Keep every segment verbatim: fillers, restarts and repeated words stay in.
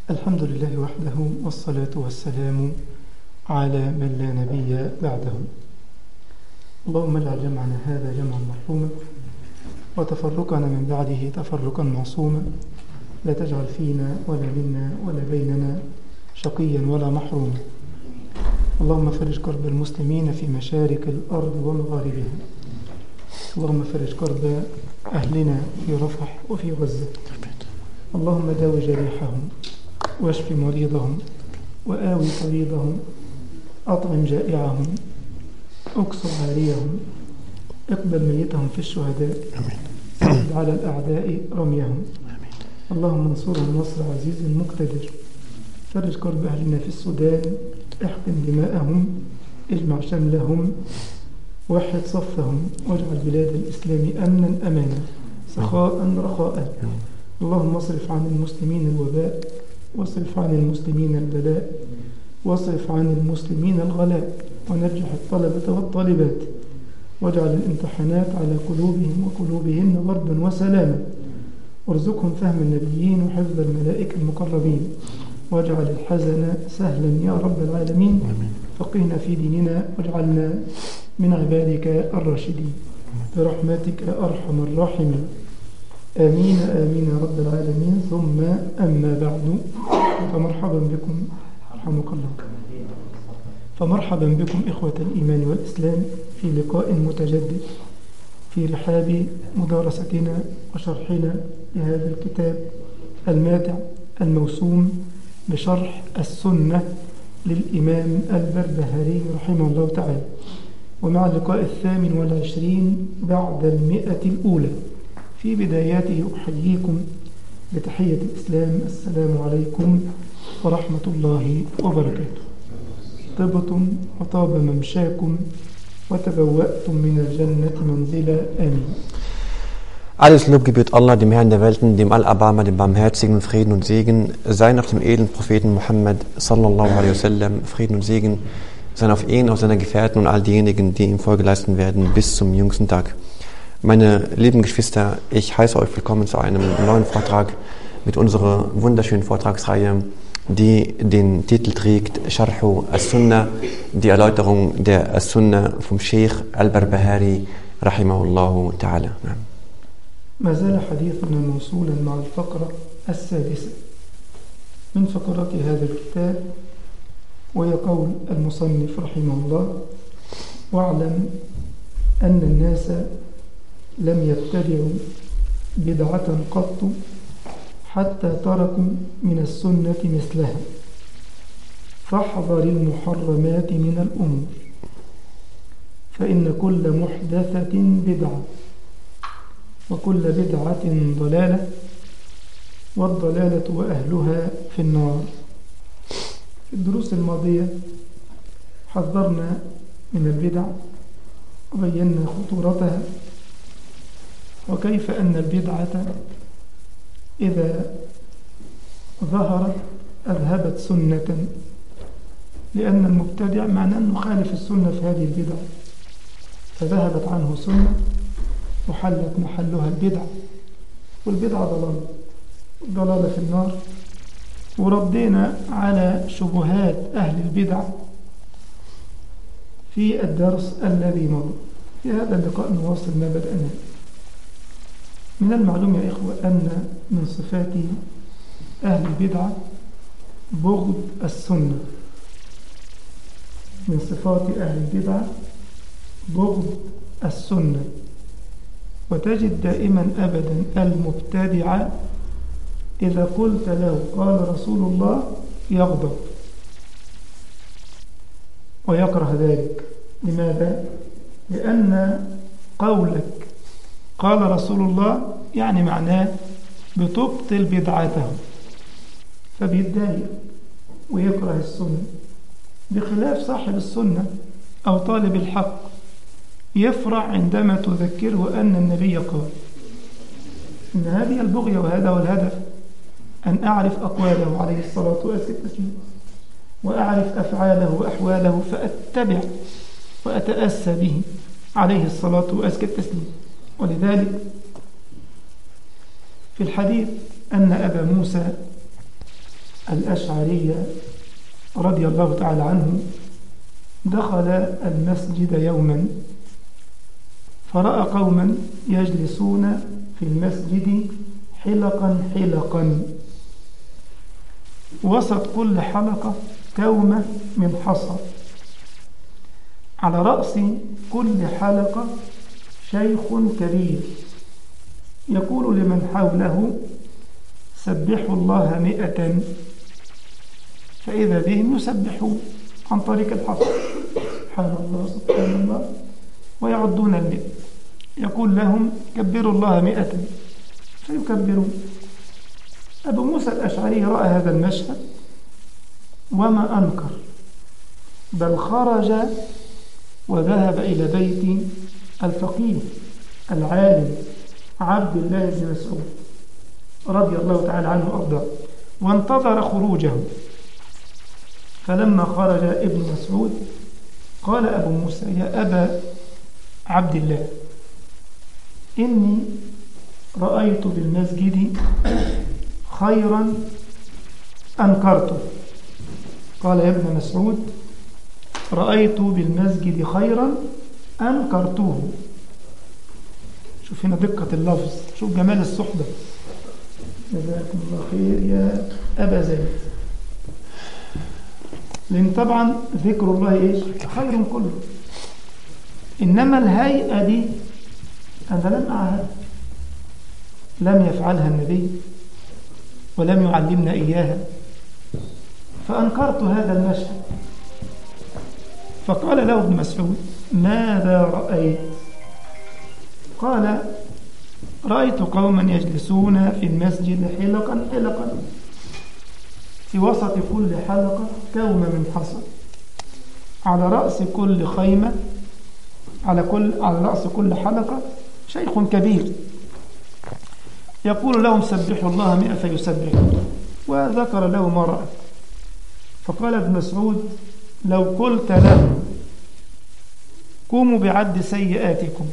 الحمد لله وحده، والصلاة والسلام على من لا نبي بعده. اللهم اجعل جمعنا هذا جمعا مرحوما، وتفرقنا من بعده تفرقا معصوما، لا تجعل فينا ولا منا ولا بيننا شقيا ولا محروما. اللهم فرج كرب المسلمين في مشارق الأرض ومغاربها. اللهم فرج كرب أهلنا في رفح وفي غزة. اللهم داوي جريحهم، واشف مريضهم، وآوي طريضهم، أطعم جائعهم، أكسر عاريهم، اقبل ميتهم في الشهداء، سدد على الأعداء رميهم. اللهم انصرهم نصر عزيز مقتدر. فرج كرب أهلنا في السودان، احقن دماءهم، اجمع شملهم، وحد صفهم، واجعل بلاد الإسلام أمنا أمانا، سخاء رخاء. اللهم اصرف عن المسلمين الوباء، واصرف عن المسلمين البلاء، واصرف عن المسلمين الغلاء، ونجح الطلبة والطالبات، واجعل الامتحانات على قلوبهم وقلوبهن بردا وسلاما، وارزقهم فهم النبيين وحفظ الملائكة المقربين، واجعل الحزن سهلا يا رب العالمين. فقهنا في ديننا، واجعلنا من عبادك الراشدين برحمتك يا أرحم الراحمين. آمين آمين يا رب العالمين. ثم أما بعد، فمرحبا بكم رحمك الله فمرحبا بكم إخوة الإيمان والإسلام في لقاء متجدد في رحاب مدارستنا وشرحنا لهذا الكتاب الماتع الموسوم بشرح السنة للإمام البربهاري رحمه الله تعالى، ومع اللقاء الثامن والعشرين بعد المئة الأولى. في بداياته أحييكم بتحية الإسلام، السلام عليكم ورحمة الله وبركاته. طبتم وطاب ممشاكم وتبوأتم من الجنة منزلا. آمين. Alles Lob gebührt Allah, dem Herrn der Welten, dem Al-Abama, dem Barmherzigen, Frieden und Segen seien auf dem edlen Propheten Muhammad sallallahu alaihi wasallam, Frieden und Segen seien auf ihn, auf seine Gefährten und all diejenigen, die ihm Folge leisten werden bis zum jüngsten Tag. Meine lieben Geschwister, ich heiße euch willkommen zu einem neuen Vortrag mit unserer wunderschönen Vortragsreihe, die den Titel trägt Sharhu As-Sunnah, die Erläuterung der As-Sunnah vom Sheikh Al-Barbahari rahimahullahu ta'ala. ما زال حديثنا موصولا مع الفقرة السادسة من فقرات هذا الكتاب، وهي قول المصنف رحمه الله: واعلم أن الناس لم يبتدعوا بدعة قط حتى تركوا من السنة مثلها، فاحذر المحرمات من الأمور، فإن كل محدثة بدعة، وكل بدعة ضلالة، والضلالة وأهلها في النار. في الدروس الماضية حذرنا من البدع وبينا خطورتها، وكيف أن البدعة إذا ظهرت أذهبت سنة، لأن المبتدع معناه أنه خالف السنة في هذه البدع، فذهبت عنه سنة وحلت محلها البدع، والبدعة ضلالة، ضلالة في النار. وردينا على شبهات أهل البدع في الدرس الذي مضى. في هذا اللقاء نواصل ما بدأنا. من المعلوم يا إخوة أن من صفات أهل البدع بغض السنة. من صفات أهل البدع بغض السنة. وتجد دائما أبدا المبتدع إذا قلت له قال رسول الله يغضب ويكره ذلك. لماذا؟ لأن قولك قال رسول الله يعني معناه بتبطل بدعته، فبيتضايق ويكره السنة، بخلاف صاحب السنة أو طالب الحق يفرح عندما تذكره أن النبي قال. إن هذه البغية وهذا هو الهدف، أن أعرف أقواله عليه الصلاة والسلام، وأعرف أفعاله وأحواله، فأتبع وأتأسى به عليه الصلاة والسلام. ولذلك في الحديث أن أبا موسى الأشعري رضي الله تعالى عنه دخل المسجد يوما فرأى قوما يجلسون في المسجد حلقا حلقا، وسط كل حلقة كومة من حصى، على رأس كل حلقة شيخ كبير يقول لمن حوله سبحوا الله مئة، فإذا بهم يسبحون عن طريق الحصى سبحان الله سبحان الله ويعدون المئة، يقول لهم كبروا الله مئة فيكبرون. أبو موسى الأشعري رأى هذا المشهد وما أنكر، بل خرج وذهب إلى بيت الفقيه العالم عبد الله بن مسعود رضي الله تعالى عنه وأرضاه، وانتظر خروجه. فلما خرج ابن مسعود قال أبو موسى يا أبا عبد الله إني رأيت بالمسجد خيرا أنكرته. قال يا ابن مسعود رأيت بالمسجد خيرا أنكرته. شوف هنا دقة اللفظ، شوف جمال الصحبة. جزاكم الله خير يا أبا زيد، لأن طبعا ذكر الله إيش خير كله، إنما الهيئة دي أنا لم أعهد، لم يفعلها النبي ولم يعلمنا إياها، فأنكرت هذا المشهد. فقال له ابن مسعود ماذا رأيت؟ قال رأيت قوما يجلسون في المسجد حلقا حلقا، في وسط كل حلقة كومة من حصى، على رأس كل خيمة على كل على رأس كل حلقة شيخ كبير يقول لهم سبحوا الله مئة فيسبحون، وذكر له ما رأى. فقال ابن مسعود لو قلت لهم قوموا بعد سيئاتكم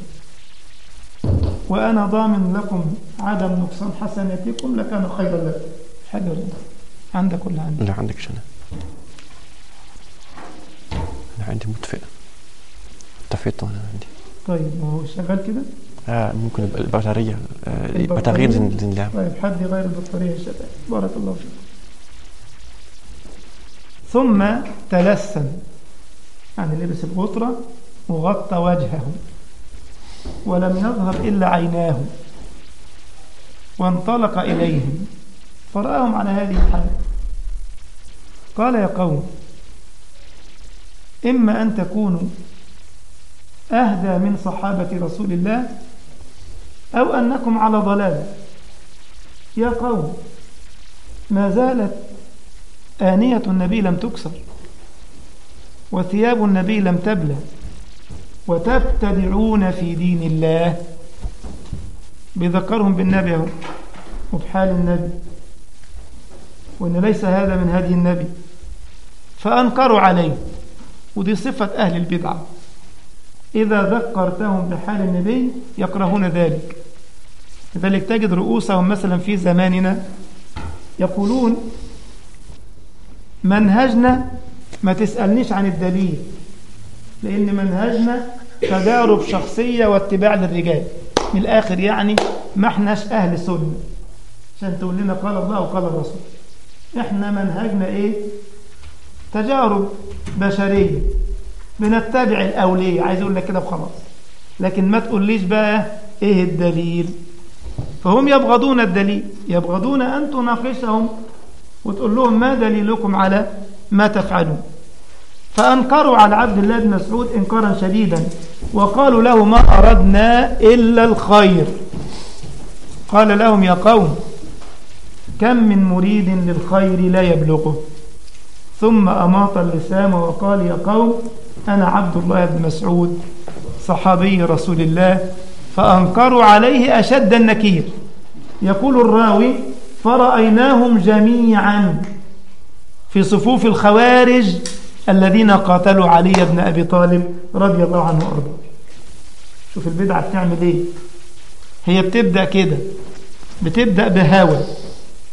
وأنا ضامن لكم عدم نقصان حسناتكم لكان خيرا لكم. حاجة عندك ولا عندك؟ لا عندك شنو؟ أنا عندي مطفئة طفيته أنا عندي. طيب ما هو شغال كده؟ آه ممكن البطارية آه البطارية زين لها. طيب حد غير البطارية الشباب بارك الله فيك. ثم تلسم يعني لبس الغطرة وغطى وجهه ولم يظهر إلا عيناه، وانطلق إليهم فرآهم على هذه الحالة. قال يا قوم إما أن تكونوا أهدى من صحابة رسول الله أو أنكم على ضلال. يا قوم ما زالت آنية النبي لم تكسر وثياب النبي لم تبلى وتبتدعون في دين الله. بذكرهم بالنبي وبحال النبي وإن ليس هذا من هدي النبي، فأنكروا عليه. ودي صفة أهل البدعة، إذا ذكرتهم بحال النبي يكرهون ذلك. لذلك تجد رؤوسهم مثلا في زماننا يقولون منهجنا ما تسألنيش عن الدليل، لأن منهجنا تجارب شخصية واتباع للرجال. من الآخر يعني ما احناش أهل سنة عشان تقول لنا قال الله وقال الرسول. احنا منهجنا ايه؟ تجارب بشرية بنتبع الأولية. عايز أقول لك كده وخلاص، لكن ما تقوليش بقى ايه الدليل. فهم يبغضون الدليل، يبغضون أن تناقشهم وتقول لهم ما دليلكم على ما تفعلون. فأنكروا على عبد الله بن مسعود إنكارا شديدا وقالوا له ما أردنا إلا الخير. قال لهم يا قوم كم من مريد للخير لا يبلغه. ثم أماط اللسان وقال يا قوم أنا عبد الله بن مسعود صحابي رسول الله. فأنكروا عليه أشد النكير. يقول الراوي فرأيناهم جميعا في صفوف الخوارج الذين قاتلوا علي بن أبي طالب رضي الله عنه وأرضاه. شوف البدعة بتعمل ايه. هي بتبدأ كده، بتبدأ بهوى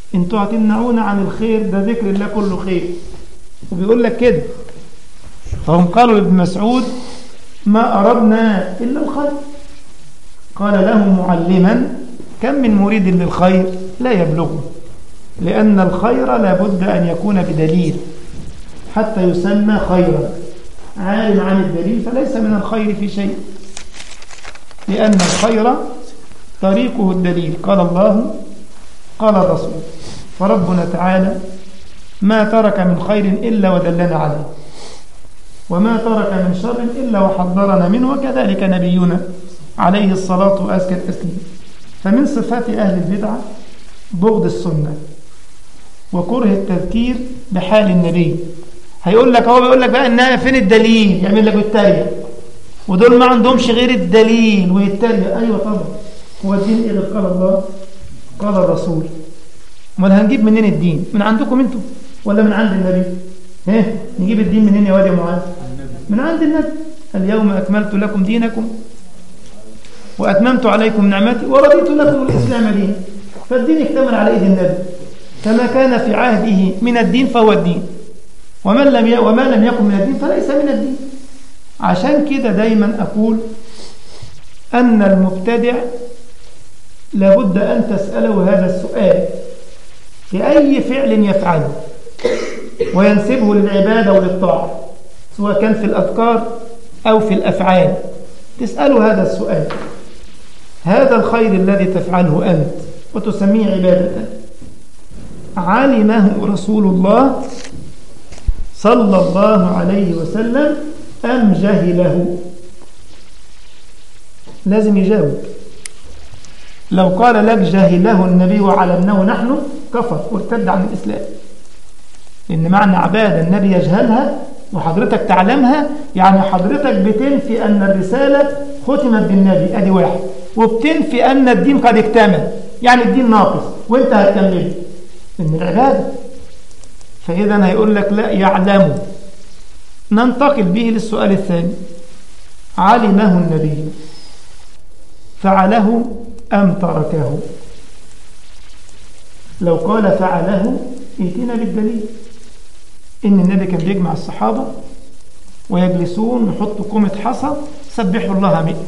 انتوا هتمنعونا عن الخير، ده ذكر الله كله خير. وبيقول لك كده. فهم قالوا لابن مسعود ما أردنا إلا الخير. قال له معلما كم من مريد للخير لا يبلغه، لأن الخير لابد أن يكون بدليل حتى يسمى خيرا. عالم عن الدليل فليس من الخير في شيء، لأن الخير طريقه الدليل. قال الله قال الرسول. فربنا تعالى ما ترك من خير إلا ودلنا عليه، وما ترك من شر إلا وحذرنا منه، وكذلك نبينا عليه الصلاة وأزكى التسليم. فمن صفات أهل البدعة بغض السنة وكره التذكير بحال النبي. هيقول لك هو بيقول لك بقى إنها فين الدليل، يعمل لك بالتريق، ودول ما عندهمش غير الدليل ويتريق. أيوة طبعا، هو الدين إيه غير قال الله قال الرسول؟ امال هنجيب منين الدين؟ من عندكم انتم ولا من عند النبي؟ ها نجيب الدين منين يا واد يا معاذ؟ من عند النبي. اليوم أكملت لكم دينكم وأتممت عليكم نعمتي ورضيت لكم الإسلام دينا. فالدين اكتمل على إيد النبي، فما كان في عهده من الدين فهو الدين، ومن لم ي... وما لم يكن من الدين فليس من الدين. عشان كده دايما أقول أن المبتدع لابد أن تسأله هذا السؤال في أي فعل يفعله وينسبه للعبادة وللطاعة، سواء كان في الأذكار أو في الأفعال، تسأله هذا السؤال: هذا الخير الذي تفعله أنت وتسميه عبادة علمه رسول الله صلى الله عليه وسلم أم جهله؟ لازم يجاوب. لو قال لك جهله النبي وعلمناه نحن كفر وارتد عن الإسلام، لأن معنى عبادة النبي يجهلها وحضرتك تعلمها، يعني حضرتك بتنفي أن الرسالة ختمت بالنبي، أدي واحد، وبتنفي أن الدين قد اكتمل، يعني الدين ناقص وانت هتكمله من العبادة. فإذا هيقول لك لا يعلمه. ننتقل به للسؤال الثاني: علمه النبي فعله أم تركه؟ لو قال فعله ائتنا بالدليل. إن النبي كان بيجمع الصحابة ويجلسون يحطوا كومة حصى سبحوا الله مئة.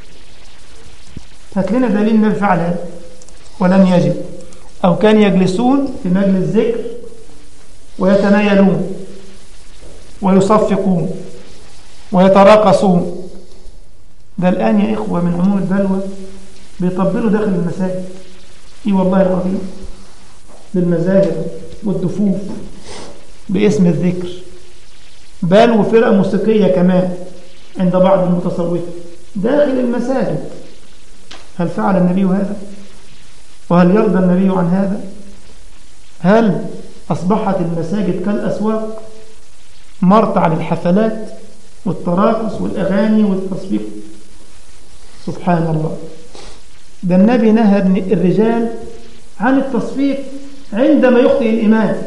هات لنا دليل النبي فعل هذا، ولن يجد. أو كان يجلسون في مجلس ذكر ويتنايلون ويصفقون ويتراقصون. ده الآن يا إخوة من عموم البلوى بيطبلوا داخل المساجد. إيه والله العظيم، بالمزاجر والدفوف باسم الذكر، بل وفرقة موسيقية كمان عند بعض المتصوفة داخل المساجد. هل فعل النبي هذا؟ وهل يرضى النبي عن هذا؟ هل أصبحت المساجد كالأسواق مرتع للحفلات والتراقص والأغاني والتصفيق؟ سبحان الله. ده النبي نهى الرجال عن التصفيق عندما يخطئ الإمام،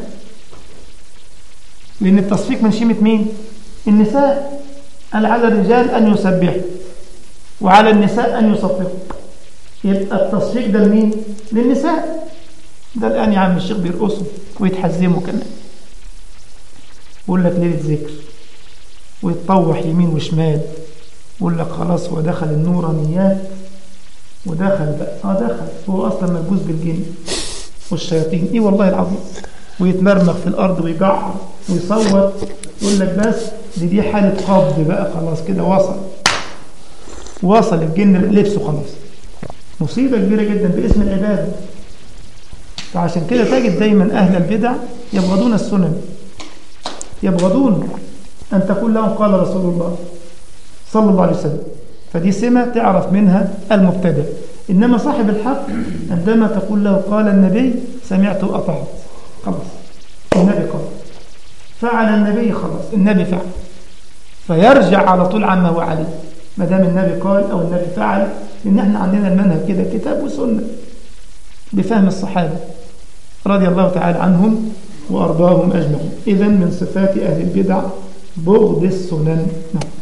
لأن التصفيق من شيمة مين؟ النساء. قال على الرجال أن يسبحوا وعلى النساء أن يصفقوا. يبقى التصفيق ده لمين؟ للنساء. ده الآن يا عم الشيخ بيرقصوا ويتحزموا كمان، يقول لك ليلة ذكر، ويتطوح يمين وشمال، يقول لك خلاص هو دخل النورانيات ودخل بقى اه دخل هو اصلا ملبوس بالجن والشياطين. ايه والله العظيم. ويتمرمغ في الارض ويجعر ويصوت، يقول لك بس دي دي حاله قبض بقى، خلاص كده وصل وصل الجن لبسه خلاص. مصيبه كبيره جدا باسم العباده. فعشان كده تجد دايما اهل البدع يبغضون السنن، يبغضون ان تقول لهم قال رسول الله صلى الله عليه وسلم. فدي سمة تعرف منها المبتدع. إنما صاحب الحق عندما تقول له قال النبي سمعت وأطعت، خلاص النبي قال، فعل النبي خلاص النبي فعل، فيرجع على طول عما هو عليه ما دام النبي قال أو النبي فعل. لأن احنا عندنا المنهج كده كتاب وسنة بفهم الصحابة رضي الله تعالى عنهم وأرضاهم أجمعين. إذن من صفات أهل البدع بغض السنن. نعم.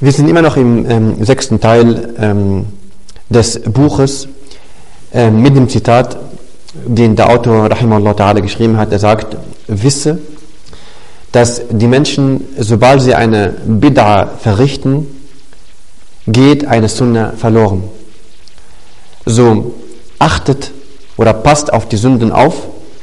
Wir sind immer noch im ähm, sechsten Teil ähm, des Buches äh, mit dem Zitat, den der Autor Rahimahullah Ta'ala geschrieben hat. Er sagt, wisse, dass die Menschen, sobald sie eine Bid'a verrichten, geht eine Sunna verloren. So achtet oder passt auf die Sünden auf,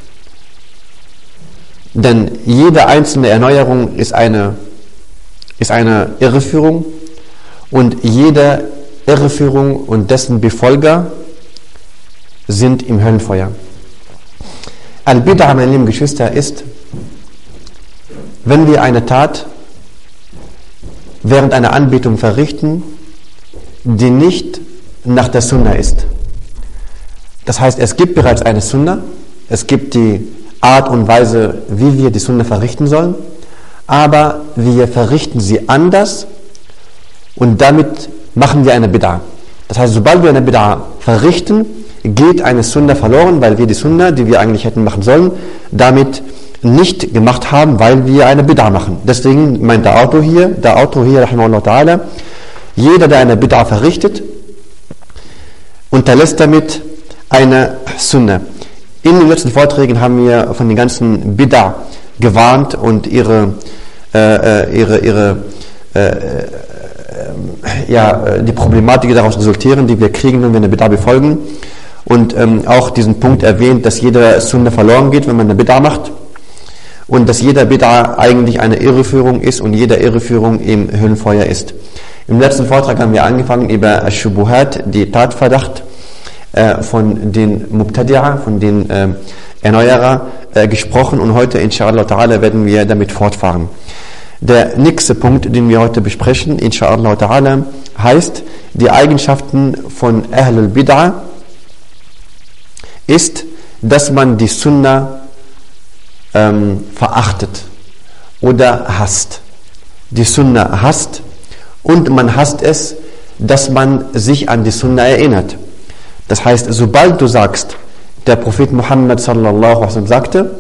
denn jede einzelne Erneuerung ist eine, ist eine Irreführung und jede Irreführung und dessen Befolger sind im Höllenfeuer. Al-Bid'a, meine lieben Geschwister, ist, wenn wir eine Tat während einer Anbetung verrichten, die nicht nach der Sunna ist. Das heißt, es gibt bereits eine Sunna, es gibt die Art und Weise, wie wir die Sunna verrichten sollen, aber wir verrichten sie anders und damit machen wir eine Bid'a. Das heißt, sobald wir eine Bid'a verrichten, geht eine Sunna verloren, weil wir die Sunna, die wir eigentlich hätten machen sollen, damit nicht gemacht haben, weil wir eine Bid'a machen. Deswegen meint der Autor hier, der Autor hier, Rahimahullah Ta'ala, jeder, der eine Bid'a verrichtet, unterlässt damit eine Sunna. In den letzten Vorträgen haben wir von den ganzen Bid'a gewarnt und ihre, äh, ihre, ihre äh, äh, ja, die Problematik, die daraus resultieren, die wir kriegen, wenn wir eine Bid'a befolgen. Und ähm, auch diesen Punkt erwähnt, dass jeder Sunna verloren geht, wenn man eine Bid'a macht. Und dass jeder Bid'a eigentlich eine Irreführung ist und jede Irreführung im Höllenfeuer ist. Im letzten Vortrag haben wir angefangen über Ash-Shubuhat, die Tatverdacht äh, von den Mubtadi'a, von den äh, Erneuerer äh, gesprochen und heute inshallah ta'ala werden wir damit fortfahren. Der nächste Punkt, den wir heute besprechen, inshallah ta'ala, heißt, die Eigenschaften von Ahlul Bid'a ist, dass man die Sunna ähm, verachtet oder hasst. Die Sunna hasst und man hasst es, dass man sich an die Sunna erinnert. Das heißt, sobald du sagst, der Prophet Muhammad sallallahu alaihi wasallam sagte,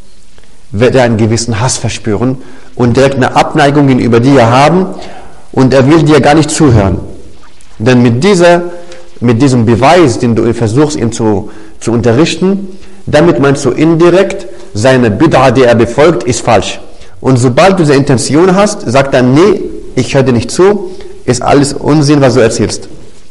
wird er einen gewissen Hass verspüren und direkt eine Abneigung gegenüber dir haben und er will dir gar nicht zuhören. Denn mit dieser, mit diesem Beweis, den du versuchst, ihn zu, zu unterrichten, damit meinst du indirekt, seine Bid'a, die er befolgt, ist falsch. Und sobald du diese Intention hast, sagt er, nee, ich höre dir nicht zu, ist alles Unsinn, was du erzählst.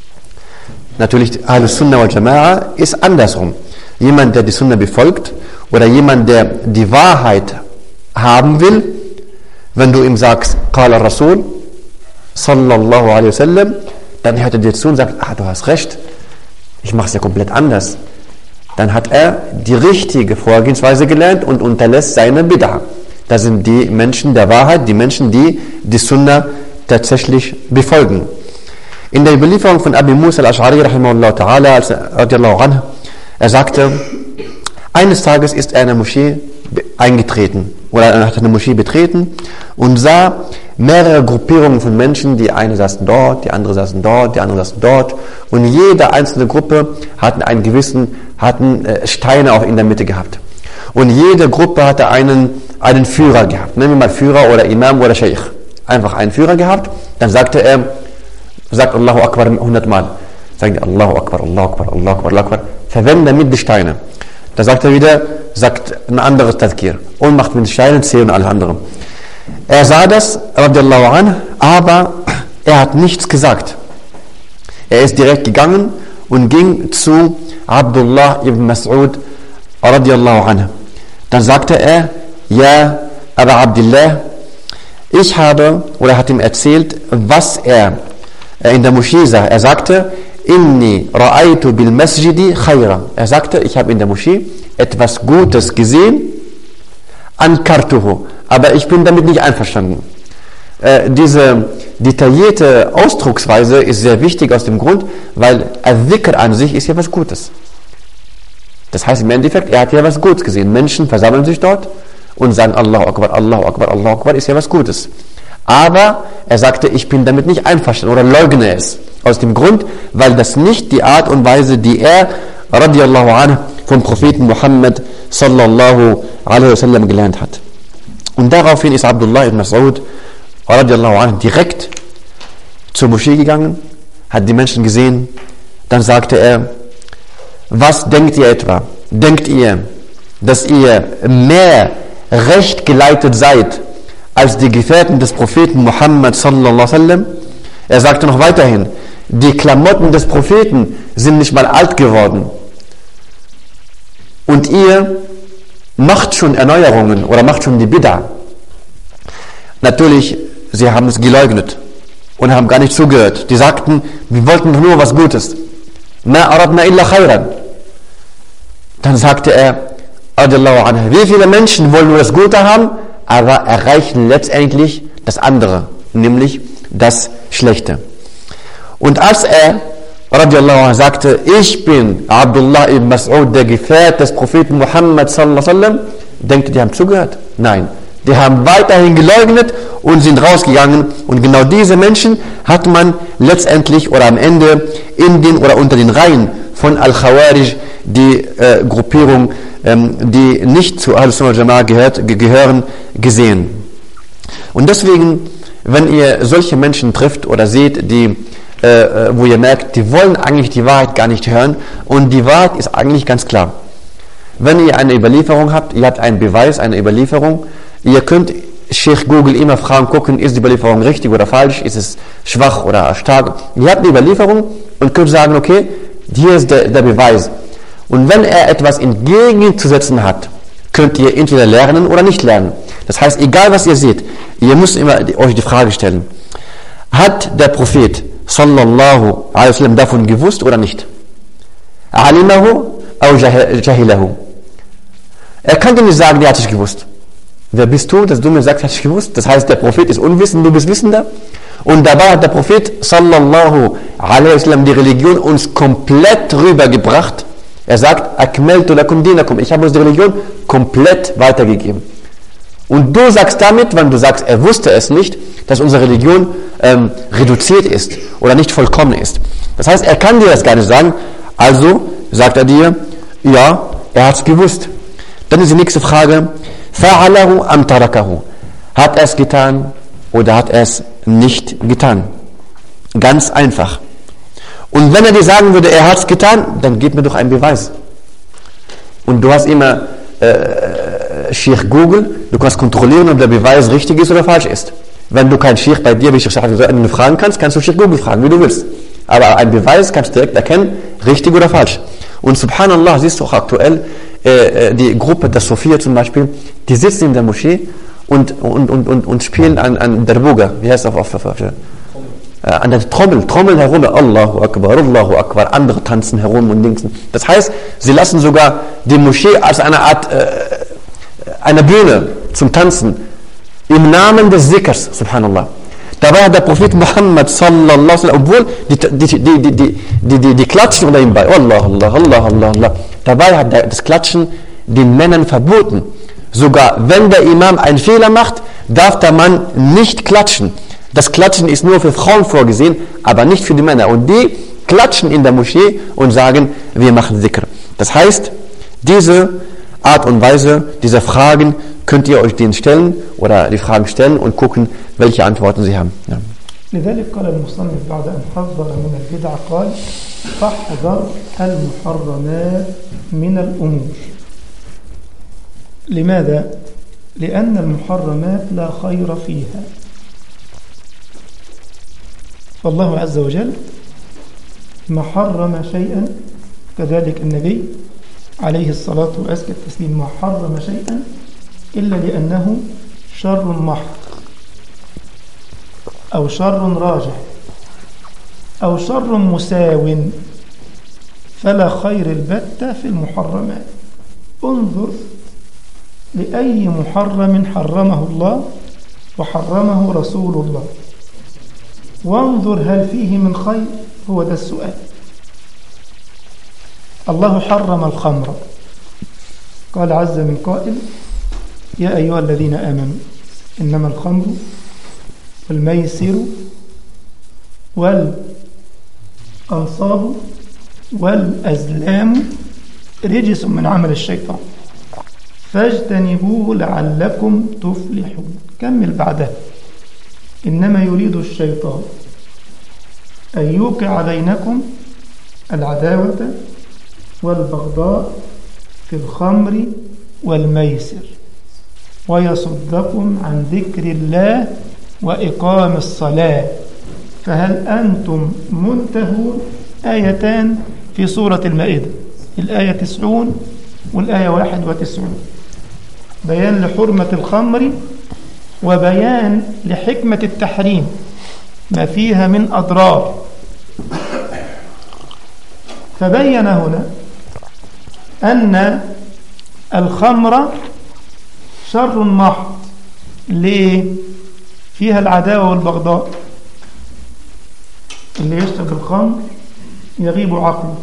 Natürlich, Ahlus Sunnah wal Jama'a ist andersrum. Jemand, der die Sunna befolgt oder jemand, der die Wahrheit haben will, wenn du ihm sagst, Qala Rasul, sallallahu alaihi wasallam, dann hört er dir zu und sagt, ah, du hast recht, ich mache es ja komplett anders. Dann hat er die richtige Vorgehensweise gelernt und unterlässt seine Bid'a. Das sind die Menschen der Wahrheit, die Menschen, die die Sunna tatsächlich befolgen. In der Überlieferung von Abi Musa al-Ash'ari, rahimahullah ta'ala, als er, er sagte, eines Tages ist er in eine Moschee eingetreten, oder er hat eine Moschee betreten und sah mehrere Gruppierungen von Menschen, die eine saßen dort, die andere saßen dort, die andere saßen dort und jede einzelne Gruppe hatten einen gewissen, hatten äh, Steine auch in der Mitte gehabt. Und jede Gruppe hatte einen, einen Führer gehabt, nennen wir mal Führer oder Imam oder Sheikh. Einfach einen Führer gehabt, dann sagte er, sagt Allahu Akbar hundert Mal. Sagen die Allahu Akbar, Allahu Akbar, Allahu Akbar, Allahu Akbar. Verwenden damit die Steine. Da sagt er wieder, sagt ein anderes Tadkir. Und macht mit den Steinen zählen und alles andere. Er sah das, radiallahu anh, aber er hat nichts gesagt. Er ist direkt gegangen und ging zu Abdullah ibn Mas'ud, radiallahu anh. Dann sagte er, ja, aber Abdullah, ich habe, oder hat ihm erzählt, was er in der Moschee sah. Er sagte, Inni ra'aytu bil masjidi khayra. Er sagte, ich habe in der Moschee etwas Gutes gesehen, ankartuhu, aber ich bin damit nicht einverstanden. Äh, diese detaillierte Ausdrucksweise ist sehr wichtig aus dem Grund, weil Al-Dhikr an sich ist ja was Gutes. Das heißt im Endeffekt, er hat ja was Gutes gesehen. Menschen versammeln sich dort und sagen Allahu Akbar, Allahu Akbar, Allahu Akbar, ist ja was Gutes. Aber er sagte, ich bin damit nicht einverstanden oder leugne es. Aus dem Grund, weil das nicht die Art und Weise, die er, radiallahu anhu, vom Propheten Muhammad sallallahu alaihi wasallam gelernt hat. Und daraufhin ist Abdullah ibn Mas'ud radiallahu anhu direkt zur Moschee gegangen, hat die Menschen gesehen, dann sagte er, was denkt ihr etwa? Denkt ihr, dass ihr mehr recht geleitet seid als die Gefährten des Propheten Muhammad sallallahu alaihi wasallam? Er sagte noch weiterhin, die Klamotten des Propheten sind nicht mal alt geworden. Und ihr macht schon Erneuerungen oder macht schon die Bid'a. Natürlich, sie haben es geleugnet und haben gar nicht zugehört. Die sagten, wir wollten nur was Gutes. Ma aradna illa khayran. Dann sagte er, wie viele Menschen wollen nur das Gute haben, aber erreichen letztendlich das andere, nämlich das Schlechte. Und als er radiallahu anhu sagte, ich bin Abdullah ibn Mas'ud, der Gefährt des Propheten Muhammad sallallahu alaihi wasallam, denkt ihr, die haben zugehört? Nein. Die haben weiterhin geleugnet und sind rausgegangen. Und genau diese Menschen hat man letztendlich oder am Ende in den oder unter den Reihen von Al-Khawarij, die äh, Gruppierung, ähm, die nicht zu Ahl-Sunnah al-Jama'ah gehört, ge- gehören, gesehen. Und deswegen, wenn ihr solche Menschen trifft oder seht, die Äh, wo ihr merkt, die wollen eigentlich die Wahrheit gar nicht hören und die Wahrheit ist eigentlich ganz klar. Wenn ihr eine Überlieferung habt, ihr habt einen Beweis, eine Überlieferung, ihr könnt Sheikh Google immer fragen, gucken, ist die Überlieferung richtig oder falsch, ist es schwach oder stark. Ihr habt eine Überlieferung und könnt sagen, okay, hier ist der, der Beweis. Und wenn er etwas entgegenzusetzen hat, könnt ihr entweder lernen oder nicht lernen. Das heißt, egal was ihr seht, ihr müsst immer euch die Frage stellen, hat der Prophet sallallahu alaihi wasallam davon gewusst oder nicht? Alimahu au jahilahu. Er kann dir nicht sagen, der hat es gewusst. Wer bist du, dass du mir sagst, hat es gewusst? Das heißt, der Prophet ist unwissend, du bist wissender. Und dabei hat der Prophet sallallahu alaihi wasallam die Religion uns komplett rübergebracht. Er sagt, akmaltu lakum dinakum. Ich habe uns die Religion komplett weitergegeben. Und du sagst damit, wenn du sagst, er wusste es nicht, dass unsere Religion ähm, reduziert ist oder nicht vollkommen ist. Das heißt, er kann dir das gar nicht sagen, also sagt er dir, ja, er hat es gewusst. Dann ist die nächste Frage, fa'alahu am tarakahu. Hat er es getan oder hat er es nicht getan? Ganz einfach. Und wenn er dir sagen würde, er hat es getan, dann gib mir doch einen Beweis. Und du hast immer äh, Sheikh Google, du kannst kontrollieren, ob der Beweis richtig ist oder falsch ist. Wenn du keinen Sheikh bei dir, wie ich gesagt habe, wenn du fragen kannst, kannst du Sheikh Google fragen, wie du willst. Aber ein Beweis kannst du direkt erkennen, richtig oder falsch. Und subhanallah, siehst du auch aktuell, äh, die Gruppe der Sophia zum Beispiel, die sitzen in der Moschee und, und, und, und, und spielen an, an der Buga, wie heißt das auf, auf, auf, auf äh, an der Trommel, Trommeln herum, Allahu Akbar, Allahu Akbar, andere tanzen herum und dingsen. Das heißt, sie lassen sogar die Moschee als eine Art, äh, eine Bühne zum Tanzen, im Namen des Zikrs, subhanallah. Dabei hat der Prophet Muhammad sallallahu alaihi wasallam, obwohl die, die, die, die, die, die, die, die klatschen unter ihm bei, Allah, Allah, Allah, Allah, Allah. Dabei hat das Klatschen den Männern verboten. Sogar wenn der Imam einen Fehler macht, darf der Mann nicht klatschen. Das Klatschen ist nur für Frauen vorgesehen, aber nicht für die Männer. Und die klatschen in der Moschee und sagen, wir machen Zikr. Das heißt, diese Art und Weise, diese Fragen, könnt ihr euch denen stellen oder die Fragen stellen und gucken, welche Antworten sie haben. Ja. لذلك قال المصنف بعد أن حذر من البدع قال فاحذر المحرمات من الأمور. لماذا؟ لأن المحرمات لا خير فيها. فالله عز وجل ما حرم شيئا، كذلك النبي عليه الصلاة وأزكى التسليم ما حرم شيئا إلا لأنه شر محض أو شر راجح أو شر مساو، فلا خير البتة في المحرمات. انظر لأي محرم حرمه الله وحرمه رسول الله، وانظر هل فيه من خير. هو ده السؤال. الله حرم الخمر، قال عز من قائل يا أيها الذين آمنوا إنما الخمر والميسر والأنصاب والأزلام رجس من عمل الشيطان فاجتنبوه لعلكم تفلحون. كمل بعدها إنما يريد الشيطان أن يوقع بينكم العداوة والبغضاء في الخمر والميسر ويصدكم عن ذكر الله وإقام الصلاة فهل أنتم منتهون؟ آيتان في سورة المائدة، الآية تسعون والآية واحد وتسعون، بيان لحرمة الخمر وبيان لحكمة التحريم ما فيها من أضرار. فبين هنا أن الخمر شر محض. ليه؟ فيها العداوة والبغضاء. اللي يشرب الخمر يغيب عقله،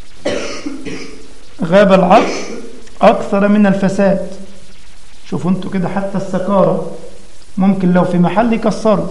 غاب العقل أكثر من الفساد. شوفوا انتوا كده، حتى السكارة ممكن لو في محل يكسره،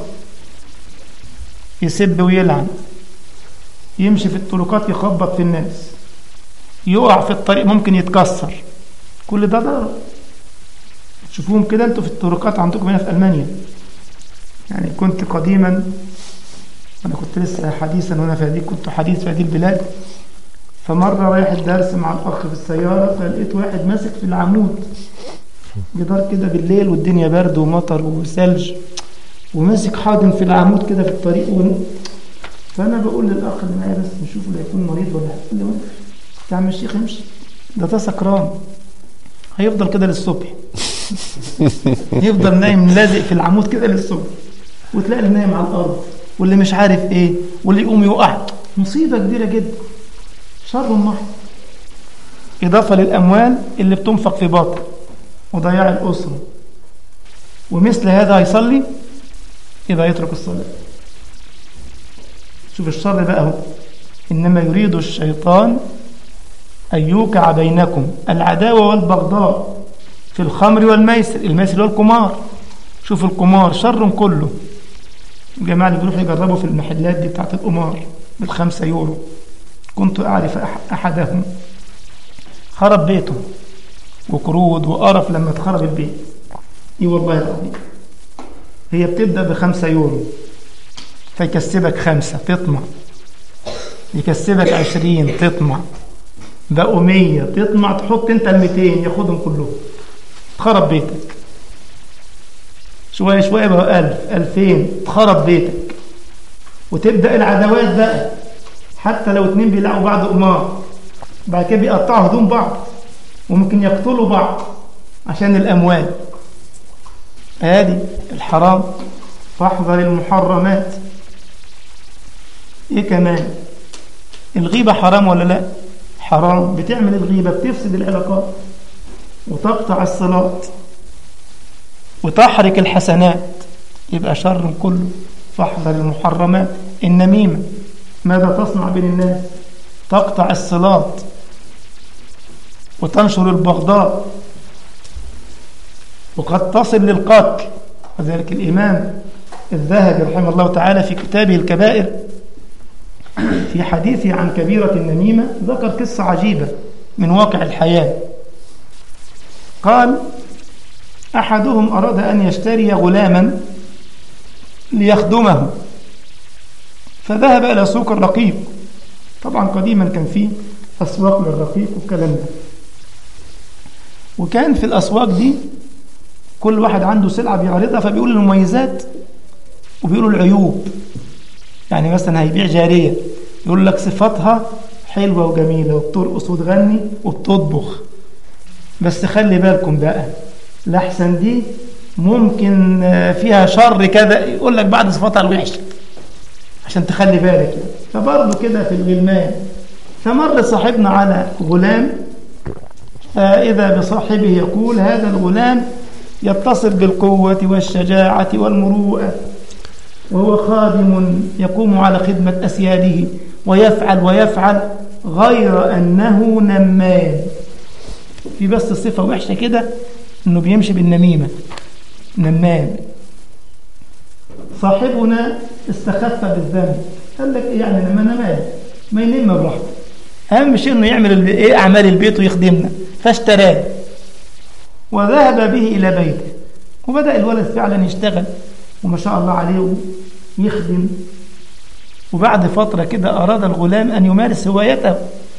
يسب ويلعن، يمشي في الطرقات يخبط في الناس، يقع في الطريق ممكن يتكسر، كل ده ضرر. تشوفوهم كده انتوا في الطرقات عندكم هنا في ألمانيا. يعني كنت قديما، أنا كنت لسه حديثا وأنا في هذه كنت حديث في هذه البلاد، فمرة رايح الدرس مع الأخ في السيارة، فلقيت واحد ماسك في العمود جدار كده بالليل والدنيا برد ومطر وثلج، وماسك حاضن في العمود كده في الطريق و... فأنا بقول للأخ اللي معايا بس نشوفه لا يكون مريض ولا حاجة. قال لي يا عم الشيخ امشي، ده ده سكران هيفضل كده للصبح. يفضل نايم لازق في العمود كده للصبح، وتلاقي اللي نايم على الأرض واللي مش عارف ايه واللي يقوم يقع. مصيبة كبيرة جدا، شر محض، إضافة للأموال اللي بتنفق في باطل وضياع الأسرة. ومثل هذا هيصلي إذا يترك الصلاة. شوف الشر بقى هو، إنما يريد الشيطان أن يوقع بينكم العداوة والبغضاء في الخمر والميسر. الميسر هو القمار. شوف القمار شر كله. الجماعة اللي بيروحوا يجربوا في المحلات دي بتاعت القمار بالخمسة يورو، كنت أعرف أحدهم خرب بيته وقرود وقرف لما تخرب البيت. إيه والله العظيم، هي بتبدأ بخمسة يورو فيكسبك خمسة تطمع، يكسبك عشرين تطمع، بقوا مية تطمع، تحط انت الميتين ياخدهم كلهم، تخرب بيتك. شوية شوية بقى ألف ألفين، تخرب بيتك. وتبدأ العداوات بقى، حتى لو اتنين بيلعبوا بعض قمار بعد كده بيقطعوا هدوم بعض وممكن يقتلوا بعض عشان الأموال. هذه الحرام. فاحذر المحرمات. ايه كمان؟ الغيبة حرام ولا لا؟ حرام. بتعمل الغيبة بتفسد العلاقات وتقطع الصلات وتحرك الحسنات، يبقى شر كله. فاحذر المحرمات. النميمة ماذا تصنع بين الناس؟ تقطع الصلات وتنشر البغضاء وقد تصل للقتل. وذلك الإمام الذهبي رحمه الله تعالى في كتابه الكبائر في حديثه عن كبيرة النميمة ذكر قصة عجيبة من واقع الحياة. قال أحدهم أراد أن يشتري غلاما ليخدمه، فذهب إلى سوق الرقيق. طبعا قديما كان فيه أسواق للرقيق والكلام ده، وكان في الأسواق دي كل واحد عنده سلعة بيعرضها، فبيقول المميزات وبيقولوا العيوب. يعني مثلا هيبيع جارية، يقول لك صفاتها حلوة وجميلة وبترقص وتغني وبتطبخ، بس خلي بالكم بقى لحسن دي ممكن فيها شر كذا، يقول لك بعد صفاتها الوحشة عشان تخلي بالك. فبرضه كده في الغلمان. فمر صاحبنا على غلام، فإذا بصاحبه يقول هذا الغلام يتصل بالقوة والشجاعة والمروءة، وهو خادم يقوم على خدمة أسياده ويفعل ويفعل، غير أنه نمام. في بس صفة وحشة كده، أنه بيمشي بالنميمة، نمام. صاحبنا استخف بالذنب، قال لك إيه يعني لما نمام ما ينم براحته، أهم شيء أنه يعمل إيه أعمال البيت ويخدمنا. فاشتراه وذهب به إلى بيته، وبدأ الولد فعلا يشتغل وما شاء الله عليه يخدم وبعد فترة كده أراد الغلام أن يمارس هوايته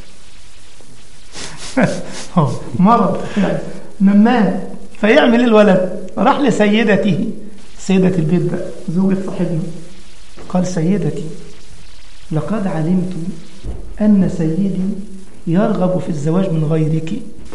مرض يعني نمان، فيعمل الولد راح لسيدته، سيدة البيت بقى زوجة صاحبنا، قال سيدتي لقد علمت أن سيدي يرغب في الزواج من غيرك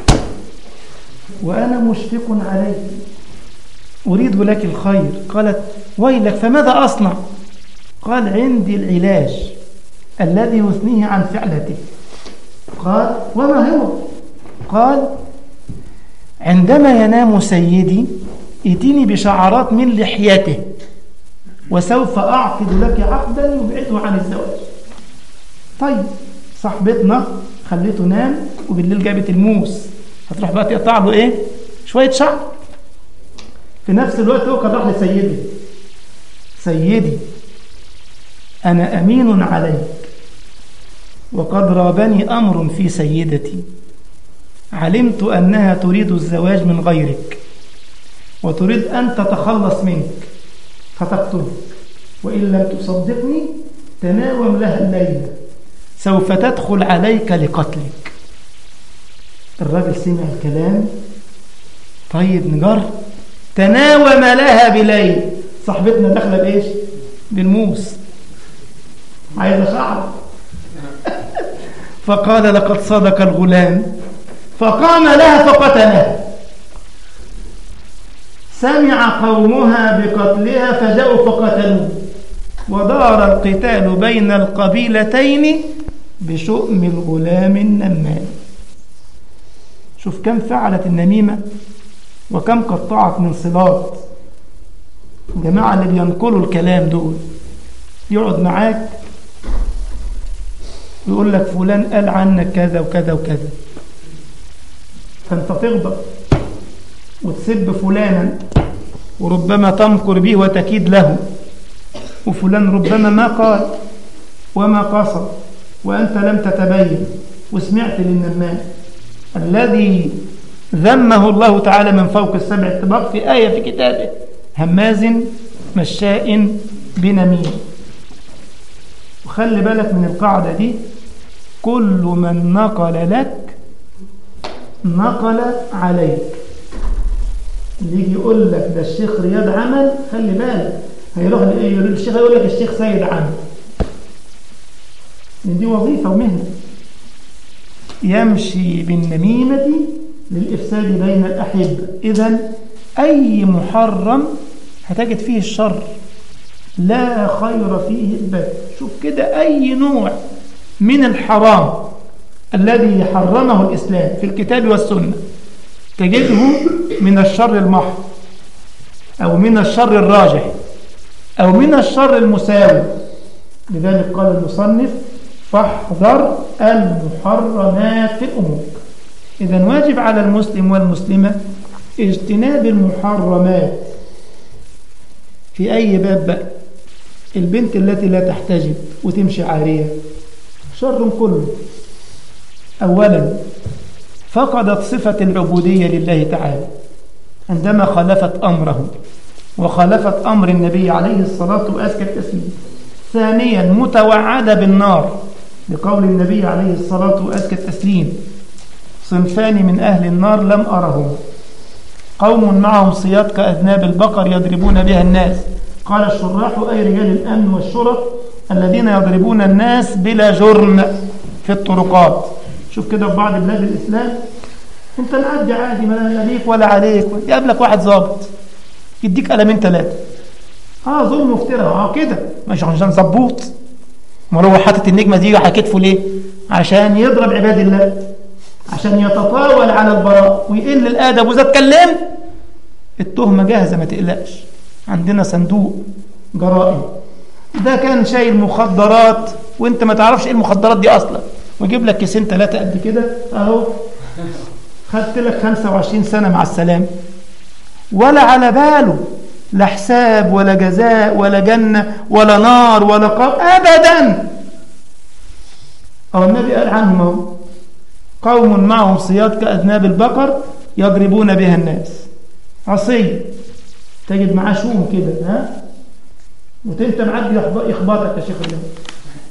وأنا مشفق عليك أريد لك الخير. قالت ويلك فماذا أصنع؟ قال عندي العلاج الذي يثنيه عن فعلته. قال وما هو؟ قال عندما ينام سيدي ائتني بشعرات من لحيته وسوف أعقد لك عقدا يبعده عن الزواج. طيب صاحبتنا خليته نام وبالليل جابت الموس، هتروح بقى تقطع له ايه؟ شوية شعر. في نفس الوقت هو كان راح لسيدي، سيدي أنا أمين عليك وقد رابني أمر في سيدتي، علمت أنها تريد الزواج من غيرك وتريد أن تتخلص منك فتقتلك، وإن لم تصدقني تناوم لها الليلة سوف تدخل عليك لقتلك. الراجل سمع الكلام، طيب نجرب. تناوم لها بليل، صاحبتنا داخله بايش؟ بالموس، عايزه شعر. فقال لقد صدق الغلام، فقام لها فقتلها. سمع قومها بقتلها فجاءوا فقتلوه، ودار القتال بين القبيلتين بشؤم الغلام النمام. شوف كم فعلت النميمة وكم قطعت من صلات. الجماعة اللي بينقلوا الكلام دول يقعد معاك ويقول لك فلان قال عنك كذا وكذا وكذا، فانت تغضب وتسب فلانا وربما تمكر به وتكيد له، وفلان ربما ما قال وما قصد وأنت لم تتبين وسمعت للنمام الذي ذمه الله تعالى من فوق السبع الطباق في آية في كتابه: هماز مشاء بنميم. وخلي بالك من القاعدة دي، كل من نقل لك نقل عليك. اللي يجي يقول لك ده الشيخ رياض عمل، خلي بالك هيروح للشيخ يقول لك الشيخ سيد عمل، دي وظيفة ومهنة. يمشي بالنميمة للإفساد بين الأحبة. إذن أي محرم هتجد فيه الشر، لا خير فيه الباب. شوف كده أي نوع من الحرام الذي حرمه الإسلام في الكتاب والسنة تجده من الشر المحض أو من الشر الراجح أو من الشر المساوي. لذلك قال المصنف: فاحذر المحرمات في الأمور. إذن واجب على المسلم والمسلمة اجتناب المحرمات في أي باب بقى. البنت التي لا تحتجب وتمشي عارية شر كله. أولا فقدت صفة العبودية لله تعالى عندما خالفت أمره وخالفت أمر النبي عليه الصلاة وأزكى التسليم. ثانيا متوعدة بالنار لقول النبي عليه الصلاة وأزكى التسليم: صنفان من أهل النار لم أرهم، قوم معهم صياد كأذناب البقر يضربون بها الناس. قال الشراح: أي رجال الأمن والشرط الذين يضربون الناس بلا جرم في الطرقات. شوف كده في بعض بلاد الإسلام انت معدي عادي، ما ليك ولا عليك، يقابلك واحد ضابط يديك قلمين ثلاثة، اه ظلم وافتراء، اه كده مش عشان ظبوط. ما هو حاطط النجمة دي على كتفه ليه؟ عشان يضرب عباد الله، عشان يتطاول على البراء ويقل الادب. واذا اتكلم التهمة جاهزة، ما تقلقش، عندنا صندوق جرائم. ده كان شايل مخدرات وانت ما تعرفش ايه المخدرات دي اصلا، ويجيب لك كيسين ثلاثة قد كده اهو، خدت لك خمسة وعشرين سنة مع السلام، ولا على باله لا حساب ولا جزاء ولا جنة ولا نار ولا قبر ابدا. او النبي قال عنهم: قوم معهم صياد كأذناب البقر يضربون بها الناس. عصي تجد معاه شوم كده، ها، وانت معدي يخبطك يا شيخ الله،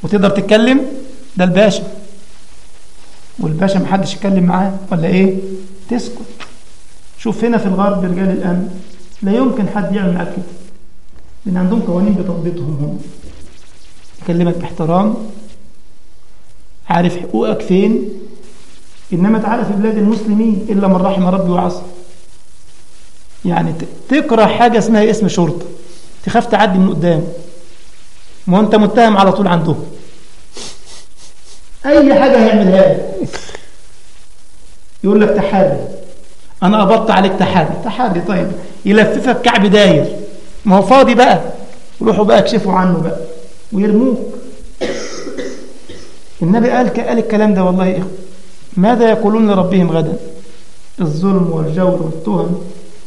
وتقدر تتكلم؟ ده الباشا، والباشا محدش يتكلم معاه ولا ايه؟ تسكت. شوف هنا في الغرب رجال الامن لا يمكن حد يعمل معاك كده، لان عندهم قوانين بتضبطهم هم. يكلمك باحترام، عارف حقوقك فين. انما تعالى في بلاد المسلمين الا من رحم ربي وعصى، يعني تكره حاجه اسمها اسم شرطه، تخاف تعدي من قدام، ما انت متهم على طول عندهم، اي حاجه هيعملها لك يقول لك تحري، انا قبضت عليك تحري. تحري طيب، يلففك كعب داير، ما هو فاضي بقى، روحوا بقى اكشفوا عنه بقى ويرموك. النبي قال قال الكلام ده والله يا اخوه. ماذا يقولون لربهم غدا؟ الظلم والجور والتهم.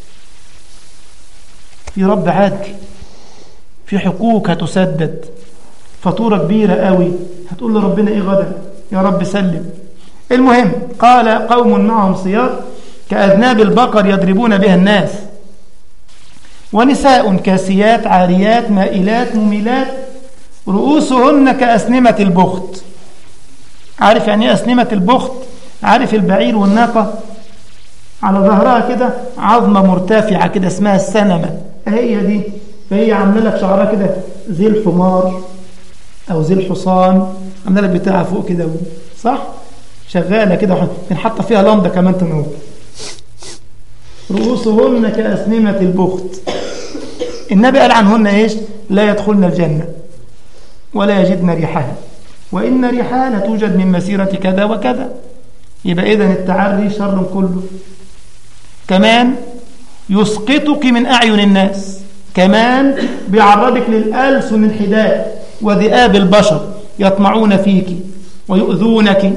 في رب عادل، في حقوق هتسدد، فاتوره كبيره قوي، هتقول لربنا ايه غدا؟ يا رب سلم. المهم قال قوم معهم صياط كأذناب البقر يضربون بها الناس، ونساء كاسيات عاريات مائلات مميلات رؤوسهن كأسنمة البخت. عارف يعني ايه أسنمة البخت؟ عارف البعير والناقة على ظهرها كده عظمة مرتفعة كده اسمها السنمة، هي دي. فهي عامله لك شعرها كده زي الحمار او زي الحصان، عامله لك بتاعها فوق كده، صح؟ شغاله كده، بنحط فيها لمضه كمان تنور. رؤوسهن كأسنمة البخت. النبي قال عنهن ايش؟ لا يدخلن الجنة ولا يجدن ريحها، وإن ريحها لتوجد من مسيرة كذا وكذا. يبقى إذن التعري شر كله. كمان يسقطك من أعين الناس، كمان بيعرضك للألسن الحداد وذئاب البشر يطمعون فيك ويؤذونك.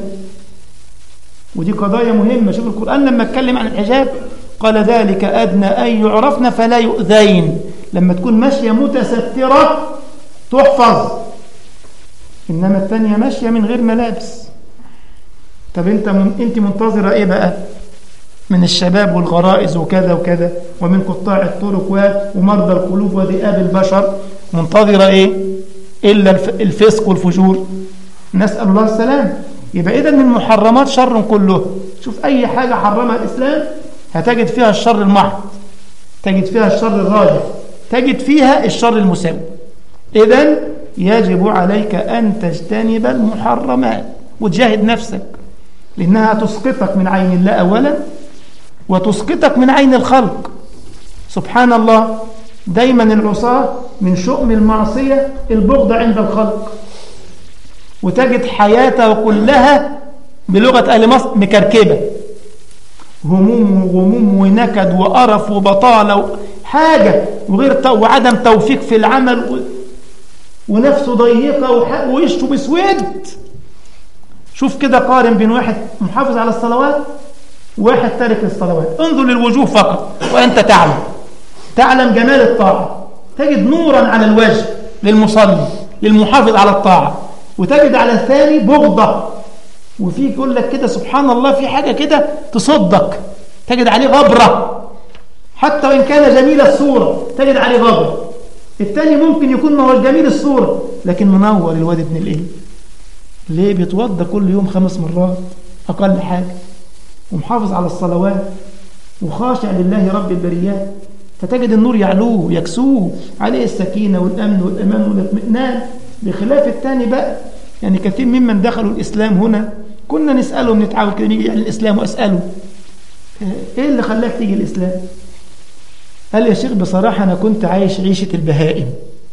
ودي قضايا مهمة. شوف القرآن لما اتكلم عن الحجاب قال ذلك أدنى أن يعرفن فلا يؤذين. لما تكون ماشية متسترة تحفظ، إنما الثانية ماشية من غير ملابس. طب انت انت منتظرة ايه بقى من الشباب والغرائز وكذا وكذا ومن قطاع الطرق ومرضى القلوب وذئاب البشر؟ منتظرة ايه إلا الفسق والفجور؟ نسأل الله السلام. يبقى إذن من المحرمات شر كله. شوف أي حاجة حرمها الإسلام هتجد فيها الشر المحض، تجد فيها الشر الراجح، تجد فيها الشر المساوي. إذن يجب عليك أن تجتنب المحرمات وتجاهد نفسك، لأنها تسقطك من عين الله أولا وتسقطك من عين الخلق. سبحان الله، دايما العصاة من شؤم المعصية البغض عند الخلق، وتجد حياته كلها بلغة أهل مصر مكركبة، هموم وغموم ونكد وقرف وبطالة حاجة وغير وعدم توفيق في العمل ونفسه ضيقة ووشه بسود. شوف كده قارن بين واحد محافظ على الصلوات وواحد تارك للصلوات، انظر للوجوه فقط وأنت تعلم تعلم جمال الطاعة. تجد نورا على الوجه للمصلي للمحافظ على الطاعة، وتجد على الثاني بغضة، وفي يقول لك كده سبحان الله في حاجة كده تصدق، تجد عليه غبرة حتى وإن كان جميل الصورة تجد عليه غبرة. الثاني ممكن يكون ما هو جميل الصورة لكن منور الواد ابن الايه، ليه؟ بيتوضى كل يوم خمس مرات أقل حاجة، ومحافظ على الصلوات وخاشع لله رب البريات، فتجد النور يعلوه يكسوه، عليه السكينة والأمن والأمان والاطمئنان، بخلاف الثاني بقى. يعني كثير ممن دخلوا الإسلام هنا كنا نسألهم نتعاون كده، نيجي يعني الإسلام وأسأله إيه اللي خلاك تيجي الإسلام؟ قال يا شيخ بصراحة أنا كنت عايش عيشة البهائم،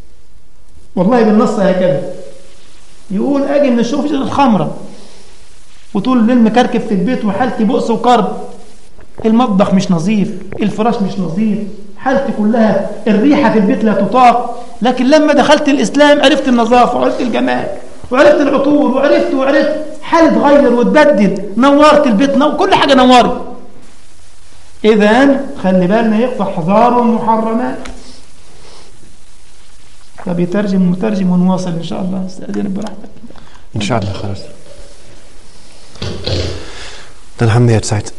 والله بالنص هكذا. يقول أجي من الشوف الخمرة وطول الليل مكركب في البيت وحالتي بؤس وكرب، المطبخ مش نظيف، الفراش مش نظيف، حالتي كلها الريحة في البيت لا تطاق. لكن لما دخلت الإسلام عرفت النظافة وعرفت الجمال وعرفت العطور وعرفت وعرفت حالي اتغير واتبدل، نورت البيت نور، كل حاجة نورت. إذن خلي بالنا يقطع حذار المحرمات. فبيترجم مترجم ونواصل إن شاء الله. استأذن براحتك. إن شاء الله خلاص. Dann haben wir jetzt Zeit.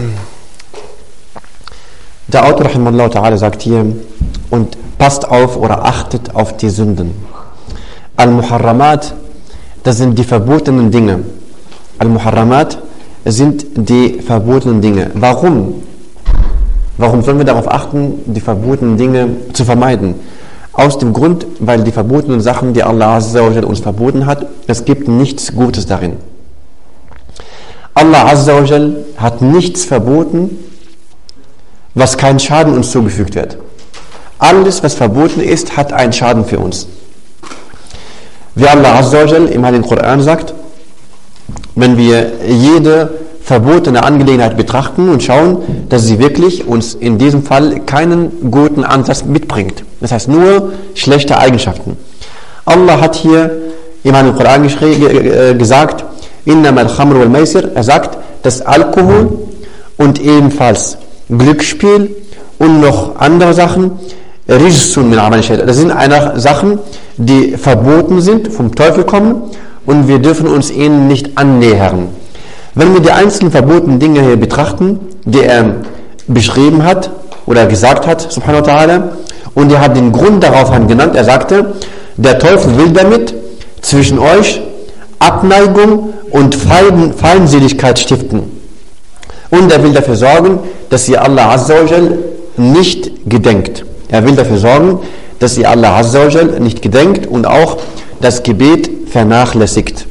Der Autor Rahimahullah Ta'ala sagt hier, und passt auf oder achtet auf die Sünden. Al-Muharramat das sind die verbotenen Dinge. Al-Muharramat sind die verbotenen Dinge. Warum? Warum sollen wir darauf achten, die verbotenen Dinge zu vermeiden? Aus dem Grund, weil die verbotenen Sachen, die Allah Azza wa Jal uns verboten hat, es gibt nichts Gutes darin. Allah Azza wa Jal hat nichts verboten, was keinen Schaden uns zugefügt wird. Alles, was verboten ist, hat einen Schaden für uns. Wie Allah Azza wa Jal im Heiligen Koran sagt, wenn wir jede verbotene Angelegenheit betrachten und schauen, dass sie wirklich uns in diesem Fall keinen guten Ansatz mitbringt. Das heißt nur schlechte Eigenschaften. Allah hat hier im Heiligen Koran äh, gesagt, Innamal Khamr wal Maisir, er sagt, dass Alkohol und ebenfalls Glücksspiel und noch andere Sachen, Rijsun min Amal Shaytan, das sind einfach Sachen, die verboten sind, vom Teufel kommen und wir dürfen uns ihnen nicht annähern. Wenn wir die einzelnen verbotenen Dinge hier betrachten, die er beschrieben hat oder gesagt hat, subhanahu wa ta'ala, und er hat den Grund darauf genannt, er sagte, der Teufel will damit zwischen euch Abneigung und Feindseligkeit stiften. Und er will dafür sorgen, dass ihr Allah Azza wa Jal nicht gedenkt. Er will dafür sorgen, dass ihr Allah Azza wa Jal nicht gedenkt und auch das Gebet vernachlässigt.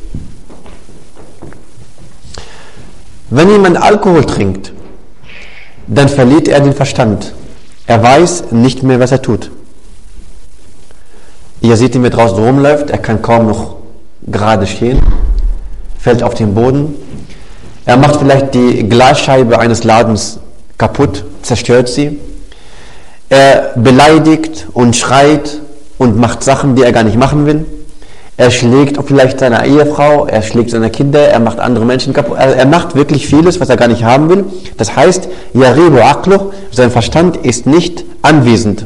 Wenn jemand Alkohol trinkt, dann verliert er den Verstand. Er weiß nicht mehr, was er tut. Ihr seht ihn, wie er draußen rumläuft, er kann kaum noch gerade stehen, fällt auf den Boden. Er macht vielleicht die Glasscheibe eines Ladens kaputt, zerstört sie. Er beleidigt und schreit und macht Sachen, die er gar nicht machen will. Er schlägt vielleicht seine Ehefrau, er schlägt seine Kinder, er macht andere Menschen kaputt. Er, er macht wirklich vieles, was er gar nicht haben will. Das heißt, Yaribu Aqluh, sein Verstand ist nicht anwesend.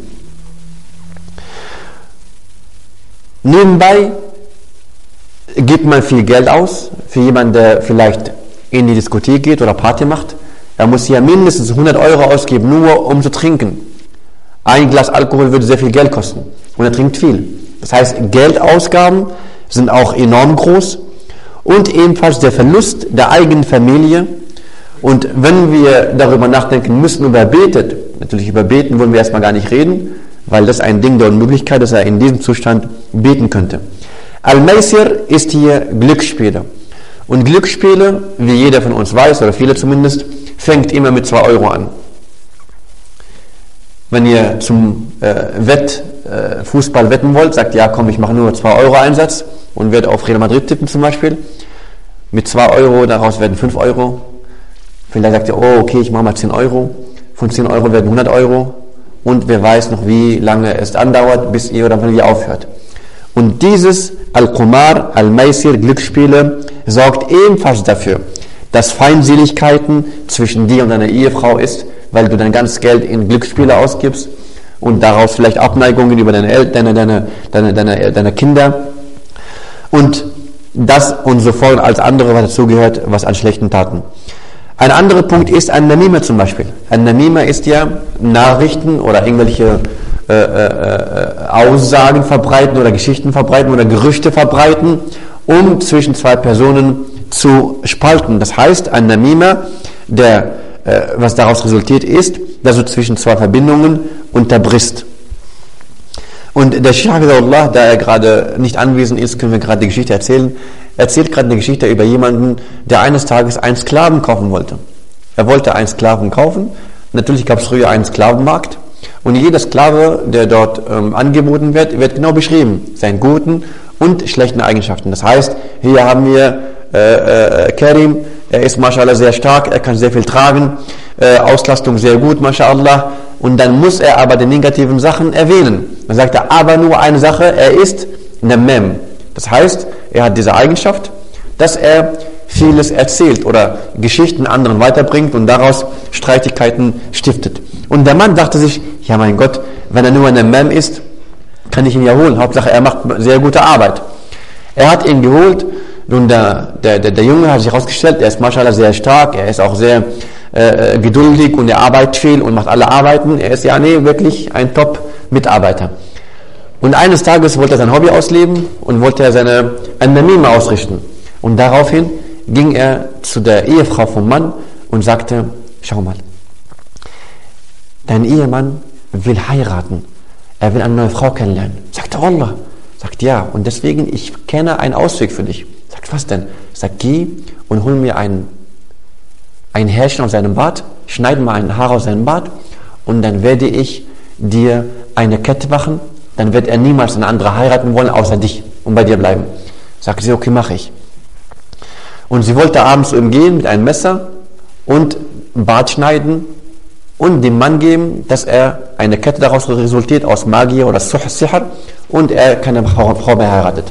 Nebenbei gibt man viel Geld aus für jemanden, der vielleicht in die Diskothek geht oder Party macht. Er muss ja mindestens hundert Euro ausgeben, nur um zu trinken. Ein Glas Alkohol würde sehr viel Geld kosten und er trinkt viel. Das heißt, Geldausgaben sind auch enorm groß und ebenfalls der Verlust der eigenen Familie. Und wenn wir darüber nachdenken müssen, über betet, natürlich über beten wollen wir erstmal gar nicht reden, weil das ein Ding der Unmöglichkeit ist, dass er in diesem Zustand beten könnte. Al-Maisir ist hier Glücksspiele. Und Glücksspiele, wie jeder von uns weiß, oder viele zumindest, fängt immer mit zwei Euro an. Wenn ihr zum äh, Wett, äh, Fußball wetten wollt, sagt, ja komm, ich mache nur zwei Euro Einsatz und werde auf Real Madrid tippen zum Beispiel. Mit zwei Euro, daraus werden fünf Euro. Vielleicht sagt ihr, oh okay, ich mache mal zehn Euro. Von zehn Euro werden hundert Euro. Und wer weiß noch, wie lange es andauert, bis ihr oder wann ihr aufhört. Und dieses Al-Qumar, Al-Maisir, Glücksspiele, sorgt ebenfalls dafür, dass Feindseligkeiten zwischen dir und deiner Ehefrau ist, weil du dein ganzes Geld in Glücksspiele ausgibst und daraus vielleicht Abneigungen über deine, El- deine, deine, deine, deine, deine Kinder und das und so fort als andere, was dazugehört, was an schlechten Taten. Ein anderer Punkt ist An-Namima zum Beispiel. An-Namima ist ja Nachrichten oder irgendwelche äh, äh, Aussagen verbreiten oder Geschichten verbreiten oder Gerüchte verbreiten, um zwischen zwei Personen zu spalten. Das heißt, An-Namima, der was daraus resultiert ist, dass du zwischen zwei Verbindungen unterbrichst. Und der Sheikh Hafidhahullah, da er gerade nicht anwesend ist, können wir gerade die Geschichte erzählen, erzählt gerade eine Geschichte über jemanden, der eines Tages einen Sklaven kaufen wollte. Er wollte einen Sklaven kaufen. Natürlich gab es früher einen Sklavenmarkt. Und jeder Sklave, der dort ähm, angeboten wird, wird genau beschrieben, seinen guten und schlechten Eigenschaften. Das heißt, hier haben wir äh, äh, Karim, er ist mashallah sehr stark, er kann sehr viel tragen, äh, Auslastung sehr gut, mashallah. Und dann muss er aber die negativen Sachen erwähnen. Dann sagt er aber nur eine Sache, er ist Namam. Das heißt, er hat diese Eigenschaft, dass er vieles erzählt oder Geschichten anderen weiterbringt und daraus Streitigkeiten stiftet. Und der Mann dachte sich, ja mein Gott, wenn er nur ein Namam ist, kann ich ihn ja holen. Hauptsache, er macht sehr gute Arbeit. Er hat ihn geholt. Nun, der, der, der, der Junge hat sich herausgestellt, er ist mashallah sehr stark, er ist auch sehr äh, geduldig und er arbeitet viel und macht alle Arbeiten. Er ist ja nee, wirklich ein Top-Mitarbeiter. Und eines Tages wollte er sein Hobby ausleben und wollte er seine ein Namima ausrichten. Und daraufhin ging er zu der Ehefrau vom Mann und sagte, schau mal, dein Ehemann will heiraten, er will eine neue Frau kennenlernen. Sagt er, Wallah. Sagt, ja, und deswegen, ich kenne einen Ausweg für dich. Sagt, was denn? Sagt, geh und hol mir ein, ein Härchen aus seinem Bart, schneid mal ein Haar aus seinem Bart und dann werde ich dir eine Kette machen, dann wird er niemals eine andere heiraten wollen, außer dich und bei dir bleiben. Sagt sie, okay, mache ich. Und sie wollte abends zu ihm gehen mit einem Messer und Bart schneiden und dem Mann geben, dass er eine Kette daraus resultiert aus Magier oder Sihr und er keine Frau mehr heiratet.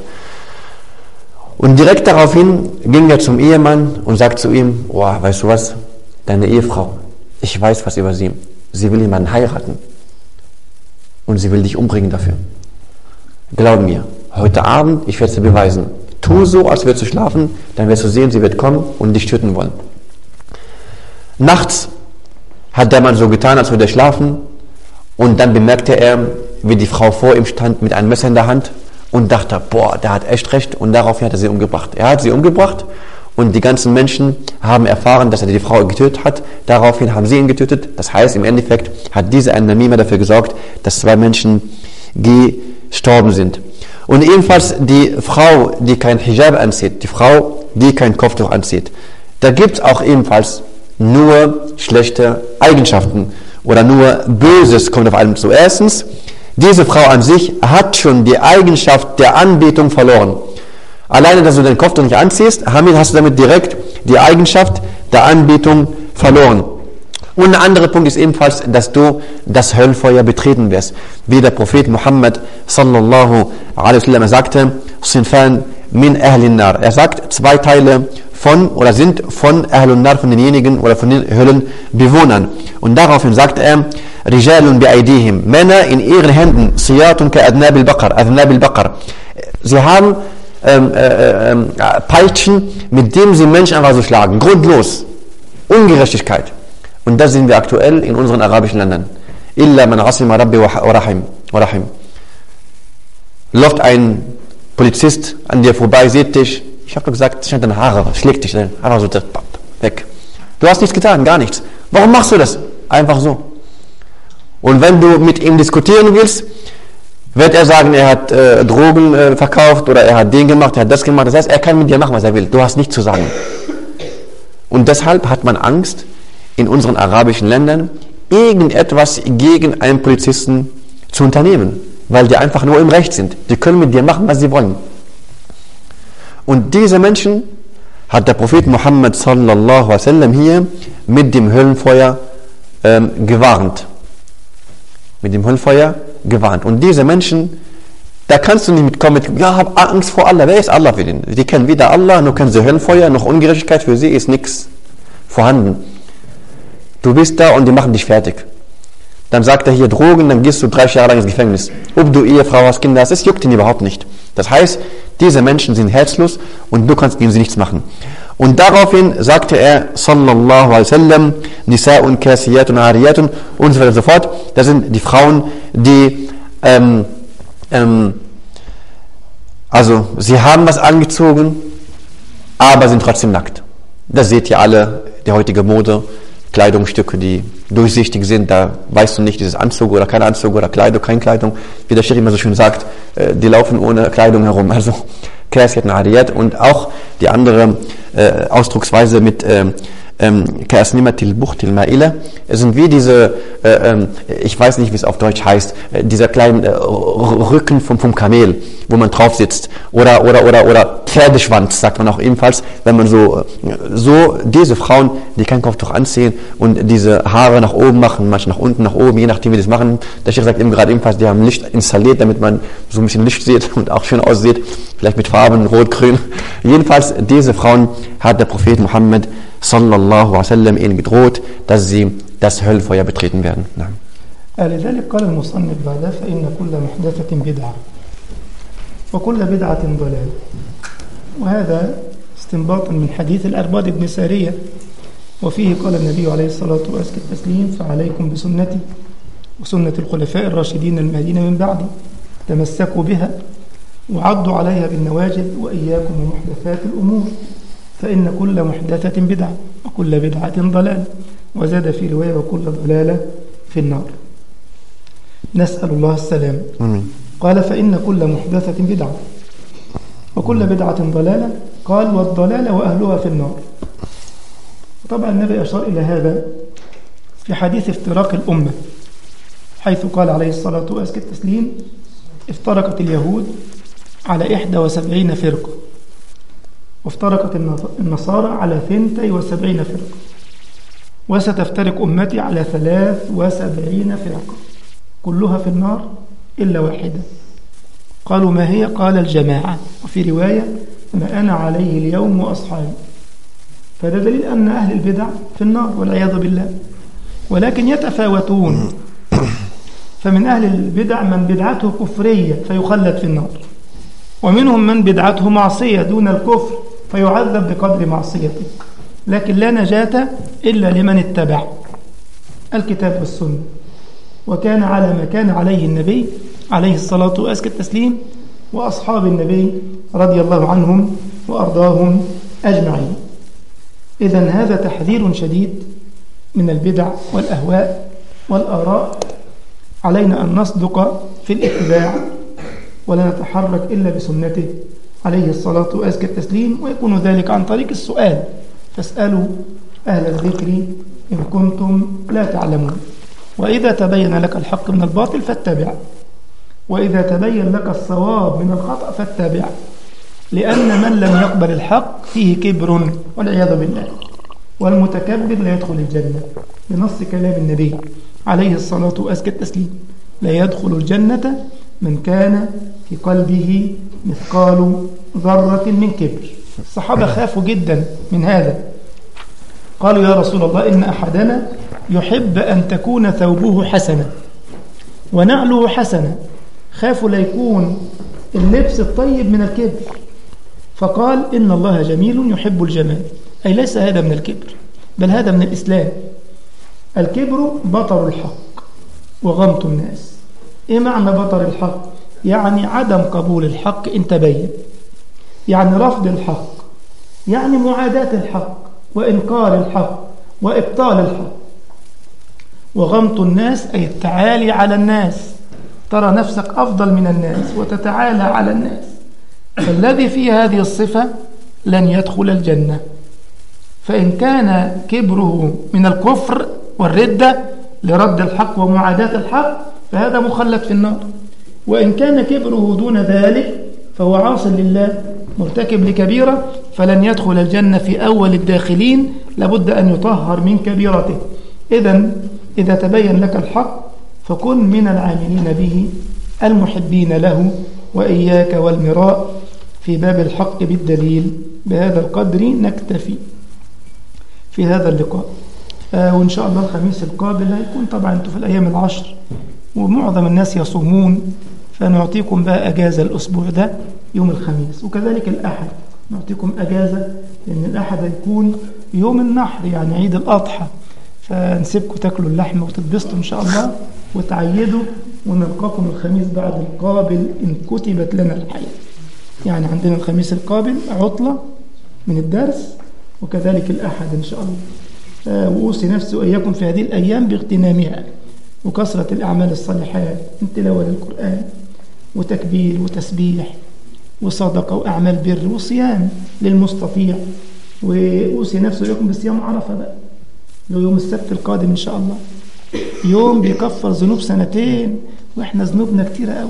Und direkt daraufhin ging er zum Ehemann und sagt zu ihm, oh, weißt du was, deine Ehefrau, ich weiß was über sie. Sie will jemanden heiraten und sie will dich umbringen dafür. Glaub mir, heute Abend, ich werde es dir beweisen. Tu so, als würdest du schlafen, dann wirst du sehen, sie wird kommen und dich töten wollen. Nachts hat der Mann so getan, als würde er schlafen und dann bemerkte er, wie die Frau vor ihm stand mit einem Messer in der Hand und dachte, boah, der hat echt recht und daraufhin hat er sie umgebracht. Er hat sie umgebracht und die ganzen Menschen haben erfahren, dass er die Frau getötet hat. Daraufhin haben sie ihn getötet. Das heißt, im Endeffekt hat dieser ein Namima dafür gesorgt, dass zwei Menschen gestorben sind. Und ebenfalls die Frau, die kein Hijab anzieht, die Frau, die kein Kopftuch anzieht. Da gibt es auch ebenfalls nur schlechte Eigenschaften oder nur Böses kommt auf allem zu. Erstens, diese Frau an sich hat schon die Eigenschaft der Anbetung verloren. Alleine, dass du den Kopftuch nicht anziehst, hast du damit direkt die Eigenschaft der Anbetung verloren. Und ein anderer Punkt ist ebenfalls, dass du das Höllenfeuer betreten wirst. Wie der Prophet Muhammad sallallahu alaihi wasallam sagte, Sinfan min ahlin nar. Er sagt, zwei Teile von oder sind von ahlun nar, von denjenigen oder von den Höllenbewohnern. Und daraufhin sagt er, Rijalun bi'aydihim, Männer in ihren Händen, Siyatun ka'adnabil baqar, adnabil baqar. Sie haben ähm, äh, äh, Peitschen, mit denen sie Menschen einfach so schlagen. Grundlos. Ungerechtigkeit. Und das sehen wir aktuell in unseren arabischen Ländern. Illa man asima rabbi wa rahim. Läuft ein Polizist an dir vorbei, sieht dich, ich habe doch gesagt, schneid deine Haare, schlägt dich, einfach so, weg. Du hast nichts getan, gar nichts. Warum machst du das? Einfach so. Und wenn du mit ihm diskutieren willst, wird er sagen, er hat äh, Drogen äh, verkauft oder er hat den gemacht, er hat das gemacht. Das heißt, er kann mit dir machen, was er will. Du hast nichts zu sagen. Und deshalb hat man Angst, in unseren arabischen Ländern irgendetwas gegen einen Polizisten zu unternehmen, weil die einfach nur im Recht sind. Die können mit dir machen, was sie wollen. Und diese Menschen hat der Prophet Muhammad sallallahu alaihi wasallam hier mit dem Höllenfeuer ähm, gewarnt. Mit dem Höllenfeuer gewarnt. Und diese Menschen, da kannst du nicht mitkommen mit, ja, hab Angst vor Allah. Wer ist Allah für den? Die kennen weder Allah, noch kennen sie Höllenfeuer, noch Ungerechtigkeit. Für sie ist nichts vorhanden. Du bist da und die machen dich fertig. Dann sagt er hier Drogen, dann gehst du dreißig Jahre lang ins Gefängnis. Ob du Ehefrau hast, Kinder hast, es juckt ihn überhaupt nicht. Das heißt, diese Menschen sind herzlos und du kannst gegen sie nichts machen. Und daraufhin sagte er, sallallahu alaihi wasallam, Nisa'un kasiyatun ariyatun und so weiter und so fort. Das sind die Frauen, die, ähm, ähm, also sie haben was angezogen, aber sind trotzdem nackt. Das seht ihr alle, die heutige Mode. Kleidungsstücke, die durchsichtig sind, da weißt du nicht, dieses Anzug oder kein Anzug oder Kleidung, kein Kleidung, wie der Sheikh immer so schön sagt, die laufen ohne Kleidung herum, also Kasiyat Ariyat und auch die andere äh, Ausdrucksweise mit äh, Kasnimatil Buchtil Ma'ila, es sind wie diese, äh, äh, ich weiß nicht, wie es auf Deutsch heißt, äh, dieser kleinen äh, Rücken vom, vom Kamel, wo man drauf sitzt, oder, oder, oder, oder Pferdeschwanz, sagt man auch ebenfalls, wenn man so, so diese Frauen, die kein Kopftuch anziehen und diese Haare nach oben machen, manche nach unten, nach oben, je nachdem, wie das machen. Der Sheikh sagt eben gerade ebenfalls, die haben Licht installiert, damit man so ein bisschen Licht sieht und auch schön aussieht, vielleicht mit Farben, rot, grün. Jedenfalls, diese Frauen hat der Prophet Muhammad sallallahu alaihi wasallam ihnen gedroht, dass sie das Höllenfeuer betreten werden. Nein. لذلك قال المصنف بعدها فإن كل محدثة بدعة وكل بدعة ضلالة. وهذا استنباط من حديث الأرباد بن سارية وفيه قال النبي عليه الصلاة والسلام فعليكم بسنتي وسنة الخلفاء الراشدين المهديين من بعدي تمسكوا بها وعضوا عليها بالنواجذ وإياكم ومحدثات الأمور فإن كل محدثة بدعة وكل بدعة ضلالة، وزاد في رواية وكل ضلالة في النار. نسأل الله السلام. آمين. قال فإن كل محدثة بدعة وكل بدعة ضلالة، قال والضلالة وأهلها في النار. طبعا النبي أشار إلى هذا في حديث افتراق الأمة، حيث قال عليه الصلاة وأزكى التسليم: افترقت اليهود على إحدى وسبعين فرقة، وافترقت النصارى على ثنتي وسبعين فرقة، وستفترق أمتي على ثلاث وسبعين فرقة كلها في النار إلا واحدة. قالوا ما هي؟ قال الجماعة، وفي رواية ما أنا عليه اليوم وأصحابي. فده دليل أن أهل البدع في النار والعياذ بالله، ولكن يتفاوتون. فمن أهل البدع من بدعته كفرية فيخلد في النار، ومنهم من بدعته معصية دون الكفر فيعذب بقدر معصيته، لكن لا نجاة إلا لمن اتبع الكتاب والسنة وكان على ما كان عليه النبي عليه الصلاة وأزكى التسليم وأصحاب النبي رضي الله عنهم وأرضاهم أجمعين. إذن هذا تحذير شديد من البدع والأهواء والآراء. علينا أن نصدق في الاتباع ولا نتحرك إلا بسنته عليه الصلاة وأزكى التسليم، ويكون ذلك عن طريق السؤال، فاسألوا أهل الذكر إن كنتم لا تعلمون. وإذا تبين لك الحق من الباطل فاتبع، وإذا تبين لك الصواب من الخطأ فاتبع، لأن من لم يقبل الحق فيه كبر والعياذ بالله، والمتكبر لا يدخل الجنة بنص كلام النبي عليه الصلاة وأزكى التسليم: لا يدخل الجنة من كان في قلبه مثقال ذرة من كبر. الصحابة خافوا جدا من هذا، قالوا يا رسول الله إن أحدنا يحب أن تكون ثوبه حسنة ونعله حسنة، خافوا لا يكون اللبس الطيب من الكبر، فقال إن الله جميل يحب الجمال، أي ليس هذا من الكبر بل هذا من الإسلام. الكبر بطر الحق وغمط الناس. إيه معنى بطر الحق؟ يعني عدم قبول الحق إن تبين، يعني رفض الحق، يعني معاداة الحق وإنكار الحق وإبطال الحق. وغمط الناس أي التعالي على الناس، ترى نفسك أفضل من الناس وتتعالى على الناس. فالذي فيه هذه الصفة لن يدخل الجنة. فإن كان كبره من الكفر والردة لرد الحق ومعاداة الحق فهذا مخلد في النار، وإن كان كبره دون ذلك فهو عاص لله مرتكب لكبيرة فلن يدخل الجنة في أول الداخلين، لابد أن يطهر من كبيرته. إذن إذا تبين لك الحق فكن من العاملين به المحبين له، وإياك والمراء في باب الحق بالدليل. بهذا القدر نكتفي في هذا اللقاء، آه وإن شاء الله الخميس القابل هيكون طبعا أنتم في الأيام العشر ومعظم الناس يصومون، فنعطيكم بقى أجازة الأسبوع ده يوم الخميس، وكذلك الأحد نعطيكم أجازة لأن الأحد هيكون يوم النحر يعني عيد الأضحى، فنسيبكم تاكلوا اللحمة وتتبسطوا إن شاء الله وتعيدوا، ونلقاكم الخميس بعد القابل إن كتبت لنا الحياة. يعني عندنا الخميس القابل عطلة من الدرس، وكذلك الأحد إن شاء الله. آه وأوصي نفسي وإياكم في هذه الأيام باغتنامها وكثرة الأعمال الصالحات من تلاوة للقرآن وتكبير وتسبيح وصدقة وأعمال بر وصيام للمستطيع. وأوصي نفسي وإياكم بصيام عرفة بقى، لو يوم السبت القادم إن شاء الله، يوم بيكفر ذنوب سنتين، وإحنا ذنوبنا كتيرة قوي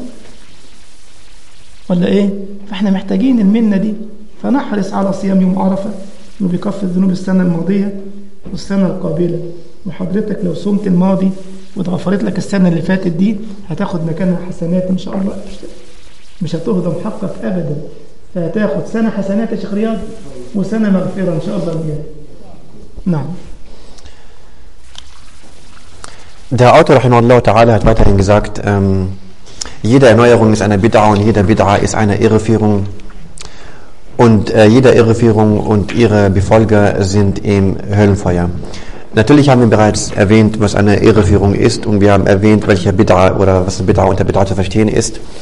ولا إيه؟ فإحنا محتاجين المنة دي، فنحرص على صيام يوم عرفة إنه بيكفر ذنوب السنة الماضية والسنة القابلة. وحضرتك لو صمت الماضي واتغفرت لك السنة اللي فاتت دي هتاخد مكانها حسنات إن شاء الله، مش هتهضم حقك أبدا، فهتاخد سنة حسنات يا شيخ رياض وسنة مغفرة إن شاء الله وياك. نعم. Der Autor rahimahullah ta'ala hat weiterhin gesagt, ähm, jede Erneuerung ist eine Bid'a und jede Bid'a ist eine Irreführung. Und äh, jede Irreführung und ihre Befolger sind im Höllenfeuer. Natürlich haben wir bereits erwähnt, was eine Irreführung ist, und wir haben erwähnt, welche Bid'a oder was Bid'a unter Bid'a zu verstehen ist.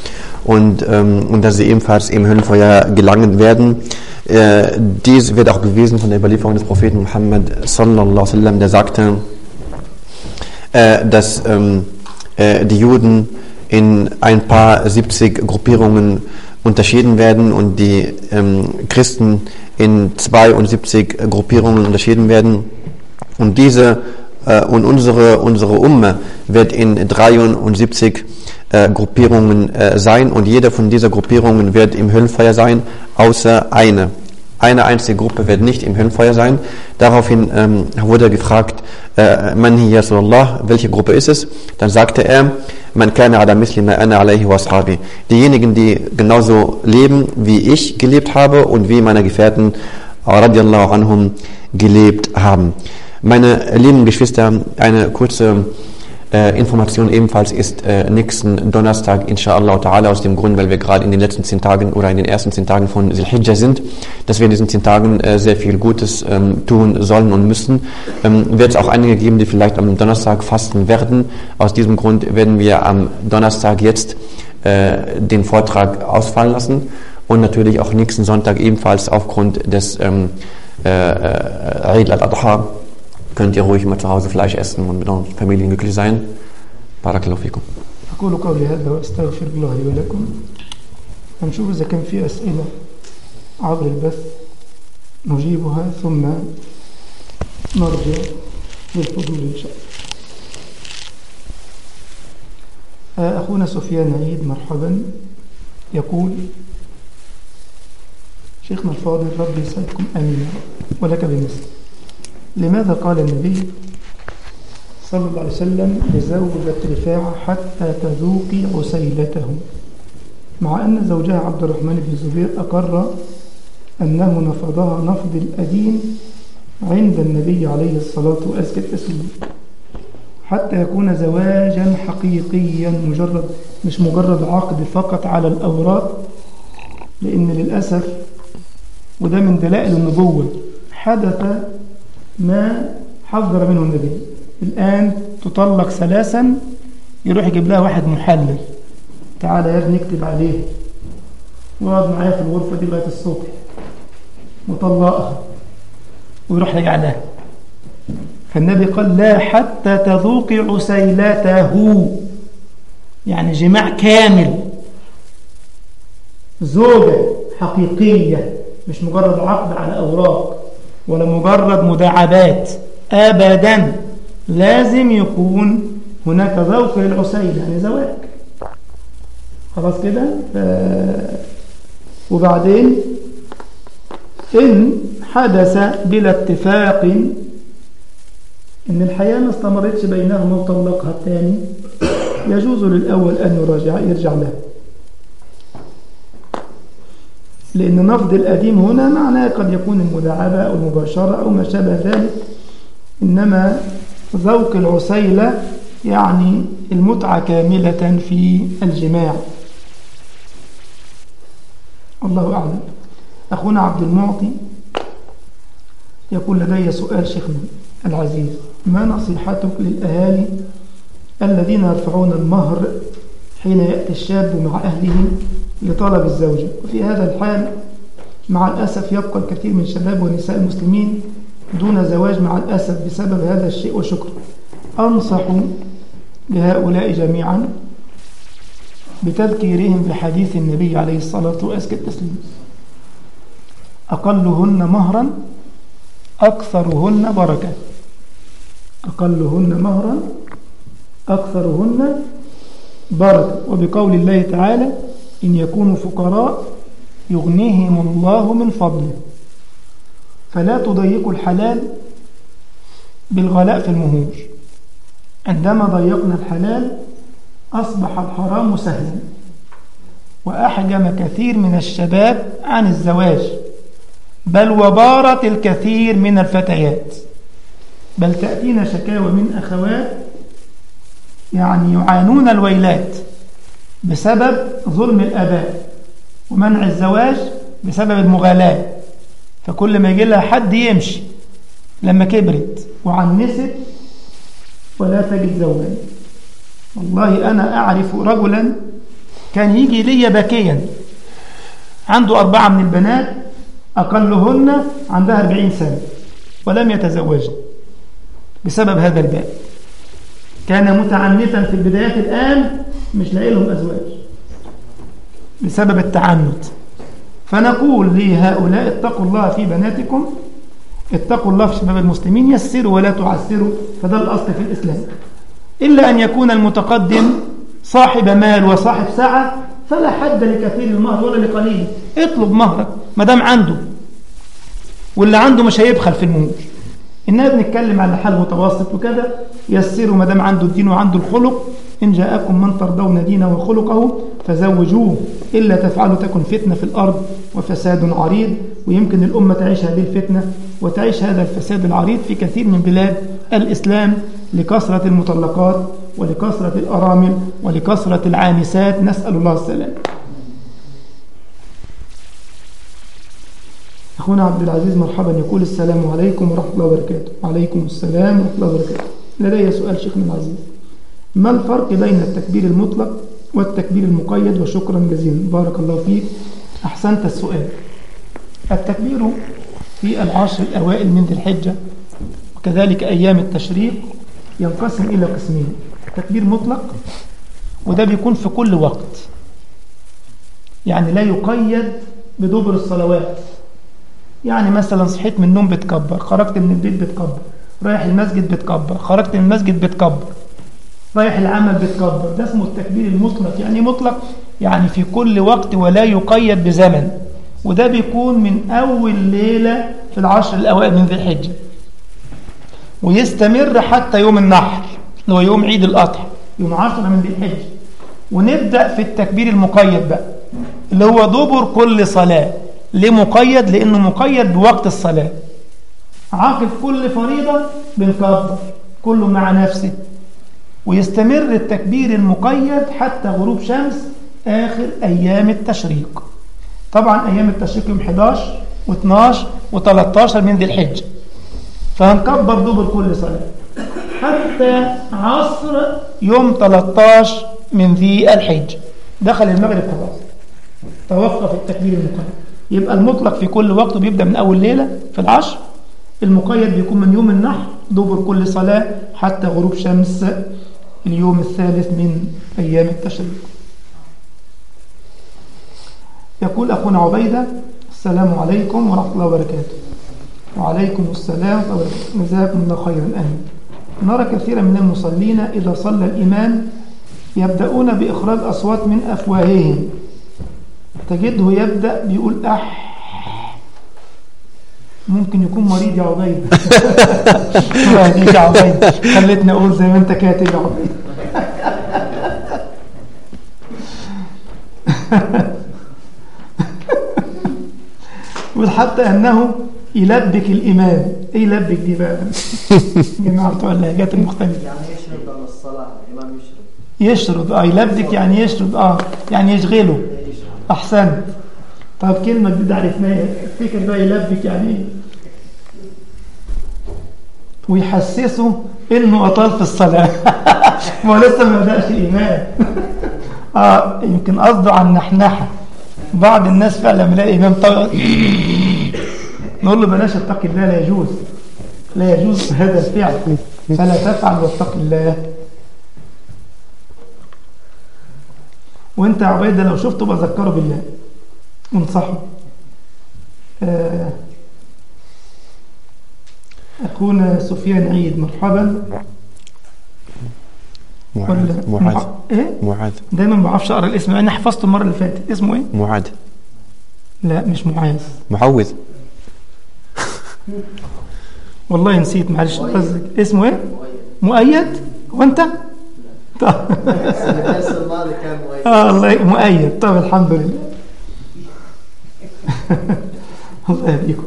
und, ähm, und dass sie ebenfalls im Höllenfeuer gelangen werden. Äh, dies wird auch bewiesen von der Überlieferung des Propheten Muhammad sallallahu alaihi wasallam, der sagte, äh, dass ähm, äh, die Juden in ein paar siebzig Gruppierungen unterschieden werden und die ähm, Christen in zweiundsiebzig Gruppierungen unterschieden werden. Und diese äh, und unsere unsere Umme wird in dreiundsiebzig äh, Gruppierungen äh, sein und jede von dieser Gruppierungen wird im Höllenfeuer sein, außer eine. Eine einzige Gruppe wird nicht im Höllenfeuer sein. Daraufhin ähm, wurde gefragt, äh, man hier Rasulullah, welche Gruppe ist es? Dann sagte er, man kana ala misli ma ana alayhi wa ashabi. Diejenigen, die genauso leben, wie ich gelebt habe und wie meine Gefährten radiyallahu anhum gelebt haben. Meine lieben Geschwister, eine kurze äh, Information ebenfalls ist äh, nächsten Donnerstag, inshallah ta'ala, aus dem Grund, weil wir gerade in den letzten zehn Tagen oder in den ersten zehn Tagen von Zil-Hijjah sind, dass wir in diesen zehn Tagen äh, sehr viel Gutes ähm, tun sollen und müssen. Ähm, wird es auch einige geben, die vielleicht am Donnerstag fasten werden. Aus diesem Grund werden wir am Donnerstag jetzt äh, den Vortrag ausfallen lassen und natürlich auch nächsten Sonntag ebenfalls aufgrund des ähm, äh, Eid al-Adha könnt ihr ruhig mal zu Hause Fleisch essen und mit euren Familien glücklich sein. Barakallahu fikum. أقول قولي هذا وأستغفر الله لي ولكم. هنشوف إذا كان في أسئلة عبر البث نجيبها ثم نرجع للفضول إن شاء الله. أخونا سفيان عيد مرحبا يقول: شيخنا الفاضل ربي يسعدكم آمين ولك بمثل. لماذا قال النبي صلى الله عليه وسلم لزوجة رفاعة حتى تذوقي عسيلته، مع أن زوجها عبد الرحمن بن الزبير أقر أنه نفضها نفض الأديم عند النبي عليه الصلاة وأزكى التسليم، حتى يكون زواجا حقيقيا مجرد مش مجرد عقد فقط على الأوراق. لأن للأسف وده من دلائل النبوة حدث ما حذر منه النبي. الآن تطلق ثلاثا، يروح يجيب لها واحد محلل، تعالى يا ابني اكتب عليه ويقعد معايا في الغرفة دي لغاية الصبح، مطلقها ويروح رجع لها. فالنبي قال: لا حتى تذوقي عسيلته، يعني جماع كامل، زوجة حقيقية، مش مجرد عقد على أوراق ولا مجرد مداعبات أبدا. لازم يكون هناك ذوق للعسيلة، يعني زواج. خلاص كده. ف... وبعدين إن حدث بلا اتفاق إن الحياة ما استمرتش بينهما وطلقها الثاني، يجوز للأول أن يرجع يرجع له، لأن نفض الأديم هنا معناه قد يكون المداعبة أو المباشرة أو ما شابه ذلك. إنما ذوق العسيلة يعني المتعة كاملة في الجماع. الله أعلم. أخونا عبد المعطي يقول: لدي سؤال شيخنا العزيز، ما نصيحتك للأهالي الذين يرفعون المهر حين يأتي الشاب مع أهله لطلب الزوجة، وفي هذا الحال مع الأسف يبقى الكثير من شباب ونساء المسلمين دون زواج مع الأسف بسبب هذا الشيء؟ وشكرا. أنصح لهؤلاء جميعا بتذكيرهم بحديث النبي عليه الصلاة وأزكى التسليم: أقلهن مهرا أكثرهن بركة. أقلهن مهرا أكثرهن بركة. وبقول الله تعالى: إن يكونوا فقراء يغنيهم الله من فضله. فلا تضيقوا الحلال بالغلاء في المهور. عندما ضيقنا الحلال أصبح الحرام سهلا، وأحجم كثير من الشباب عن الزواج، بل وبارت الكثير من الفتيات. بل تأتينا شكاوى من أخوات يعني يعانون الويلات بسبب ظلم الآباء ومنع الزواج بسبب المغالاة. فكل ما يجي لها حد يمشي لما كبرت وعنست ولا تجد زوجا. والله أنا أعرف رجلا كان يجي لي باكيا، عنده أربعة من البنات أقلهن عندها أربعين سنة ولم يتزوجن بسبب هذا الباب. كان متعنتا في البدايات، الآن مش لاقي لهم أزواج بسبب التعنت. فنقول لهؤلاء اتقوا الله في بناتكم، اتقوا الله في شباب المسلمين، يسروا ولا تعسروا، فده الأصل في الإسلام. إلا أن يكون المتقدم صاحب مال وصاحب سعة فلا حد لكثير المهر ولا لقليل، اطلب مهرك ما دام عنده، واللي عنده مش هيبخل في المهور. إننا بنتكلم على حال متوسط وكذا، يسروا ما دام عنده الدين وعنده الخلق. إن جاءكم من ترضون دينه وخلقه فزوجوه، إلا تفعلوا تكن فتنة في الأرض وفساد عريض. ويمكن الأمة تعيش هذه الفتنة وتعيش هذا الفساد العريض في كثير من بلاد الإسلام لكثرة المطلقات ولكثرة الأرامل ولكثرة العانسات، نسأل الله السلام. أخونا عبد العزيز مرحبا، يقول السلام عليكم ورحمة الله وبركاته. وعليكم السلام ورحمة الله وبركاته. لدي سؤال شيخنا العزيز، ما الفرق بين التكبير المطلق والتكبير المقيد؟ وشكرا جزيلا، بارك الله فيك، أحسنت السؤال. التكبير في العشر الأوائل من ذي الحجة وكذلك أيام التشريق ينقسم إلى قسمين: تكبير مطلق، وده بيكون في كل وقت، يعني لا يقيد بدبر الصلوات. يعني مثلا صحيت من النوم بتكبر، خرجت من البيت بتكبر، رايح المسجد بتكبر، خرجت من المسجد بتكبر، رايح العمل بتكبر. ده اسمه التكبير المطلق. يعني مطلق يعني في كل وقت ولا يقيد بزمن، وده بيكون من أول ليلة في العشر الأوائل من ذي الحجة ويستمر حتى يوم النحر اللي هو يوم عيد الأضحى، يوم عشرة من ذي الحجة. ونبدأ في التكبير المقيد بقى اللي هو دبر كل صلاة. ليه مقيد؟ لأنه مقيد بوقت الصلاة. عقب كل فريضة بنكبر كله مع نفسه، ويستمر التكبير المقيد حتى غروب شمس آخر أيام التشريق. طبعا أيام التشريق يوم إحدى عشر واثناشر وثلاثة عشر من ذي الحجة، فهنكبر دبر كل صلاة حتى عصر يوم ثلاثة عشر من ذي الحجة. دخل المغرب خلاص توقف التكبير المقيد. يبقى المطلق في كل وقت بيبدأ من أول ليلة في العشر، المقيد بيكون من يوم النحر دبر كل صلاة حتى غروب شمس اليوم الثالث من أيام التشريق. يقول أخونا عبيدة السلام عليكم ورحمة الله وبركاته. وعليكم السلام ورحمة الله وبركاته، جزاكم الله خيرا. آمين. نرى كثيرا من المصلين إذا صلى الإمام يبدأون بإخراج أصوات من أفواههم، تجده يبدأ بيقول أح. ممكن يكون مريض يا عبيدة. يا عبيدة خلتني أقول زي ما أنت كاتب يا عبيدة. وحتى أنه يلبك الإمام. إيه يلبك دي بقى؟ جماعة بتوع اللهجات المختلفة. يعني يشرب على الصلاة، الإمام يشرب. يشرب اه يلبك يعني يشرب اه يعني يشغله. أحسنت. طب كلمة جديدة عرفناها، فكر بقى يلبك يعني ايه؟ ويحسسه انه اطال في الصلاة. ما لسه ما بدأش الإمام. اه يمكن قصده عن نحنحة. بعض الناس فعلا من الإمام طبعا نقول له بلاش اتق الله، لا يجوز لا يجوز هذا الفعل، فلا تفعل واتق الله. وانت يا عبيدة لو شفته بذكره بالله انصحه. آه أخونا سفيان عيد مرحبا. معاذ معاذ مع... ايه معاذ دايما ما بعرفش اقرا الاسم، انا حفظته المره اللي فاتت. اسمه ايه؟ معاذ. لا مش معاذ، معوذ. والله نسيت معلش. اسمه ايه؟ مؤيد. هو انت؟ طب الدرس الماضي كان مؤيد. اه الله مؤيد. طب الحمد لله. الله يهديكم.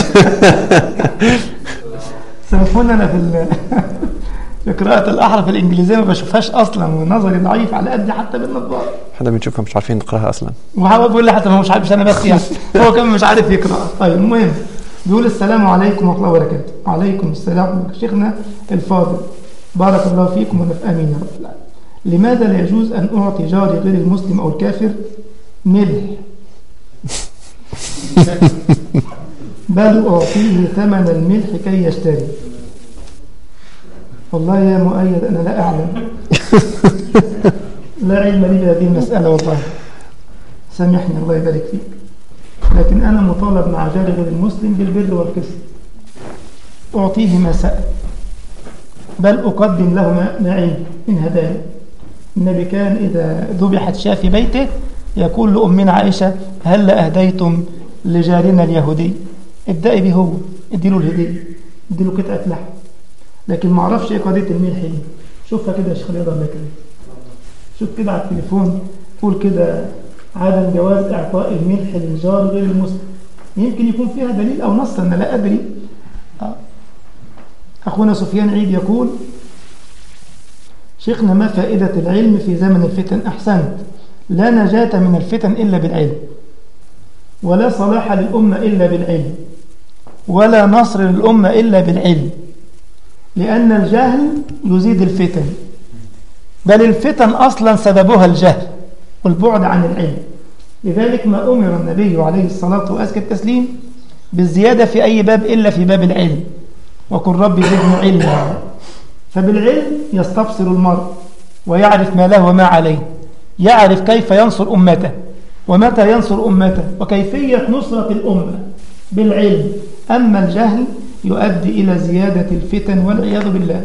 سامحوني انا في في قراءة الأحرف الإنجليزية ما بشوفهاش أصلا، ونظري ضعيف على قد حتى بالنظارة. احنا بنشوفها مش عارفين نقراها أصلا. وهو بيقول لي حتى ما هو مش عارف، مش أنا بس يعني هو كمان مش عارف يقرأ. طيب المهم بيقول السلام عليكم ورحمة الله وبركاته. وعليكم السلام ورحمة الله. شيخنا الفاضل بارك الله فيكم ونفع آمين يا رب العالمين. لماذا لا يجوز أن أعطي جاري غير المسلم أو الكافر ملح بل أعطيه ثمن الملح كي يشتري؟ والله يا مؤيد أنا لا أعلم، لا علم لي بهذه المسألة والله، سامحني الله يبارك فيك. لكن أنا مطالب مع جاري غير المسلم بالبر والقسط، أعطيه ما سأل، بل أقدم له ما عندي من هدايا. النبي كان إذا ذبحت شاة في بيته يقول لأمنا عائشة هل أهديتم لجارنا اليهودي؟ ابدأي به هو، اديله الهدية، اديله قطعة لحم. لكن ما اعرفش ايه قضيه الملح دي. شوفها كده يا شيخ رضا الله كده، شوف كده على التليفون، قول كده عدم جواز اعطاء الملح للجار غير المسلم، يمكن يكون فيها دليل او نص، انا لا ادري. آه. اخونا سفيان عيد يقول شيخنا ما فائده العلم في زمن الفتن؟ احسنت، لا نجاة من الفتن الا بالعلم، ولا صلاح للامه الا بالعلم، ولا نصر للامه الا بالعلم، لأن الجهل يزيد الفتن، بل الفتن أصلا سببها الجهل والبعد عن العلم. لذلك ما أمر النبي عليه الصلاة وأزكى التسليم بالزيادة في أي باب إلا في باب العلم، وقل ربي زدني علما. فبالعلم يستبصر المرء ويعرف ما له وما عليه، يعرف كيف ينصر أمته ومتى ينصر أمته وكيفية نصرة الأمة بالعلم. أما الجهل يؤدي إلى زيادة الفتن والعياذ بالله.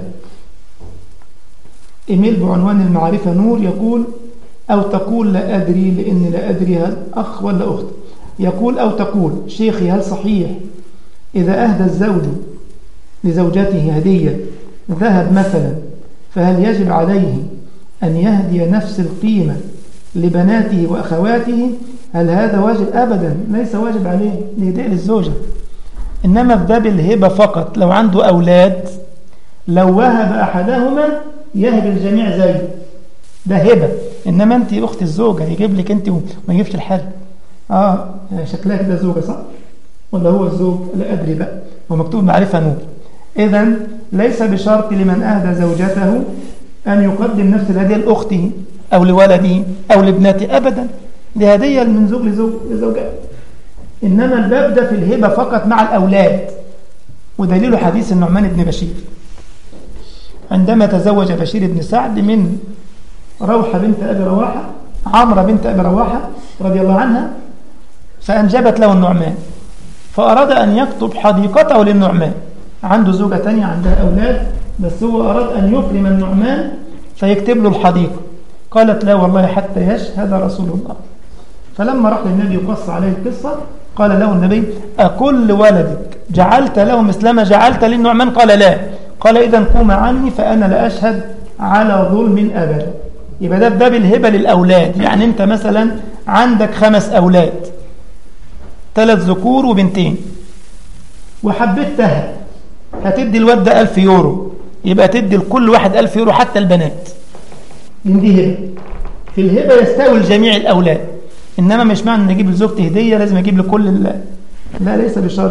إيميل بعنوان المعرفة نور يقول أو تقول لا أدري، لأن لا أدري هل أخ ولا أخت. يقول أو تقول شيخي هل صحيح إذا أهدى الزوج لزوجته هدية ذهب مثلا، فهل يجب عليه أن يهدي نفس القيمة لبناته وأخواته؟ هل هذا واجب؟ أبدا ليس واجب عليه لهداء للزوجة، إنما في باب الهبة فقط. لو عنده أولاد لو وهب أحدهما يهب الجميع زي ده هبة، إنما أنت أخت الزوجة يجيب لك أنت وما يجيبش الحل. آه شكلها كده زوجة صح؟ ولا هو الزوج؟ لا أدري بقى، هو مكتوب معرفة نور. إذن ليس بشرط لمن أهدى زوجته أن يقدم نفس الهدية لأخته أو لولده أو لابنته أبدا، دي هدية من زوج لزوج لزوجات. إنما الباب ده في الهبة فقط مع الأولاد، ودليل حديث النعمان بن بشير عندما تزوج بشير بن سعد من روحة بنت أبي رواحة، عمرة بنت أبي رواحة رضي الله عنها، فأنجبت له النعمان، فأراد أن يكتب حديقته للنعمان. عنده زوجة تانية عندها أولاد، بس هو أراد أن يكرم النعمان فيكتب له الحديقة. قالت لا والله حتى يشهد رسول الله. فلما راح للنبي وقص عليه القصة قال له النبي أكل ولدك جعلت له مثلما جعلت للنعمان؟ قال لا. قال إذن قوم عني فأنا لا أشهد على ظلم أبدا. يبقى ده باب الهبة للأولاد. يعني أنت مثلا عندك خمس أولاد، ثلاث ذكور وبنتين، وحبيت تهب، هتدي الواد ده ألف يورو، يبقى تدي لكل واحد ألف يورو حتى البنات. دي هبة. في الهبة يستوي الجميع الأولاد، إنما مش معنى أن أجيب لزوجتي هدية لازم أجيب لكل ال... لا ليس بشرط.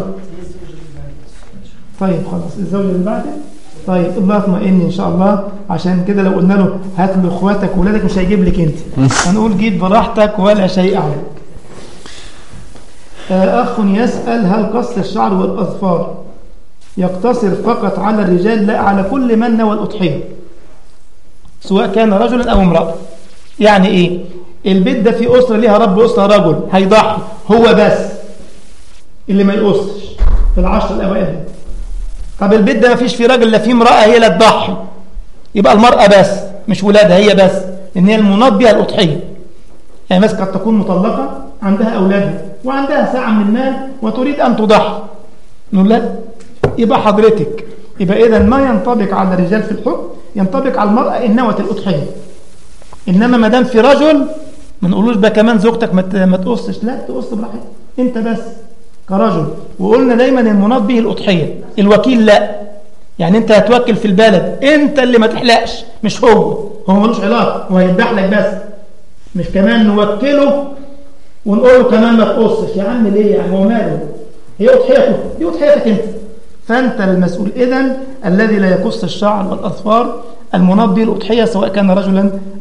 طيب خلاص الزوجة اللي بعده. طيب الله اطمئن إن شاء الله، عشان كده لو قلنا له هات له إخواتك وولادك مش هيجيب لك أنت، هنقول جيب براحتك ولا شيء عليك. أخ يسأل هل قص الشعر والأظفار يقتصر فقط على الرجال؟ لا، على كل من نوى الأضحية سواء كان رجلا أو امرأة. يعني إيه؟ البيت ده في أسرة ليها رب أسرة رجل هيضحي هو بس اللي ما يقصش في العشر الأوائل. طب البيت ده ما فيش فيه راجل لا فيه امرأة هي لا تضحي، يبقى المرأة بس مش ولادها هي بس، لأن هي المناط بها الأضحية. يعني مثلا قد تكون مطلقة عندها أولادها وعندها ساعة من المال وتريد أن تضحي، نقول لا، يبقى حضرتك يبقى إذا ما ينطبق على الرجال في الحكم ينطبق على المرأة إن نوت الأضحية. إنما ما دام في رجل ما نقولوش بقى كمان زوجتك ما تقصش، لا تقص براحتك أنت بس كرجل. وقلنا دايما المناط به الأضحية، الوكيل لا، يعني أنت هتوكل في البلد أنت اللي ما تحلقش مش هو، هو ملوش علاقة، هو هيذبح لك بس، مش كمان نوكله ونقول له كمان ما تقصش. يا عم ليه؟ يعني هو ماله؟ هي أضحيته، دي أضحيتك أنت، فأنت المسؤول. إذن الذي لا يقص الشعر والأظفار المناط به الأضحية سواء كان رجلا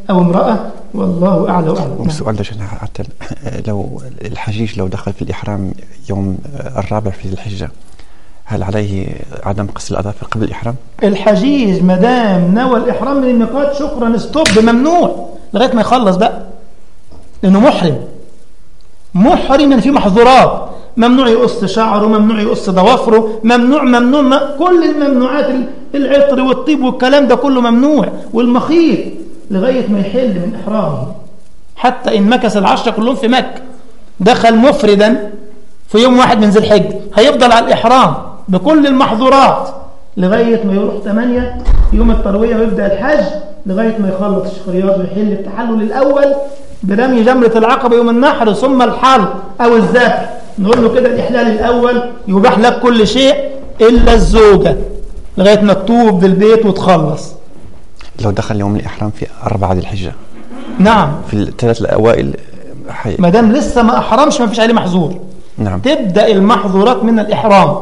أو امرأة، والله أعلى وأعلم. السؤال ده عشان حتى لو الحجيج لو دخل في الإحرام يوم الرابع في الحجة، هل عليه عدم قص الأظافر قبل الإحرام؟ الحجيج مدام نوى الإحرام من الميقات شكرا ستوب، ممنوع لغاية ما يخلص بقى، لأنه محرم محرم يعني في محظورات، ممنوع يقص شعره، ممنوع يقص ضوافره، ممنوع ممنوع م... كل الممنوعات، العطر والطيب والكلام ده كله ممنوع، والمخيط لغاية ما يحل من إحرامه. حتى إن مكث العشرة كلهم في مكة، دخل مفردا في يوم واحد من ذي الحجة، هيفضل على الإحرام بكل المحظورات لغاية ما يروح ثمانية يوم التروية ويبدأ الحج، لغاية ما يخلص الشخريات ويحل التحلل الأول برمي جمرة العقبة يوم النحر، ثم الحلق أو الذبح. نقول له كده الإحلال الأول يباح لك كل شيء إلا الزوجة لغاية ما تطوب بالبيت وتخلص. لو دخل يوم الإحرام في أربعة ذي الحجة، نعم، في الثلاث الأوائل حي... ما دام لسه ما أحرمش ما فيش عليه محظور. نعم. تبدأ المحظورات من الإحرام.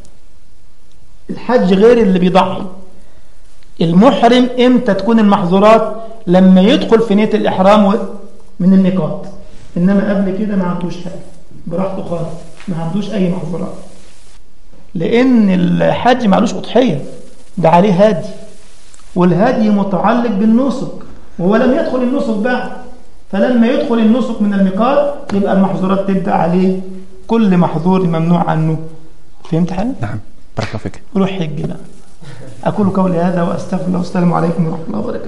الحج غير اللي بيضحي. المحرم إمتى تكون المحظورات؟ لما يدخل في نية الإحرام من الميقات، إنما قبل كده ما عندوش حاجة، براحته خالص، ما عندوش أي محظورات، لأن الحج ما عليهوش أضحية، ده عليه هدي، والهدي متعلق بالنسك، وهو لم يدخل النسك بعد، فلما يدخل النسك من الميقات يبقى المحظورات تبدأ عليه، كل محظور ممنوع عنه. فهمت حاجة؟ نعم، بارك الله فيك. روح حج بقى. أقول قولي هذا وأستغفر الله، والسلام عليكم ورحمة الله وبركاته.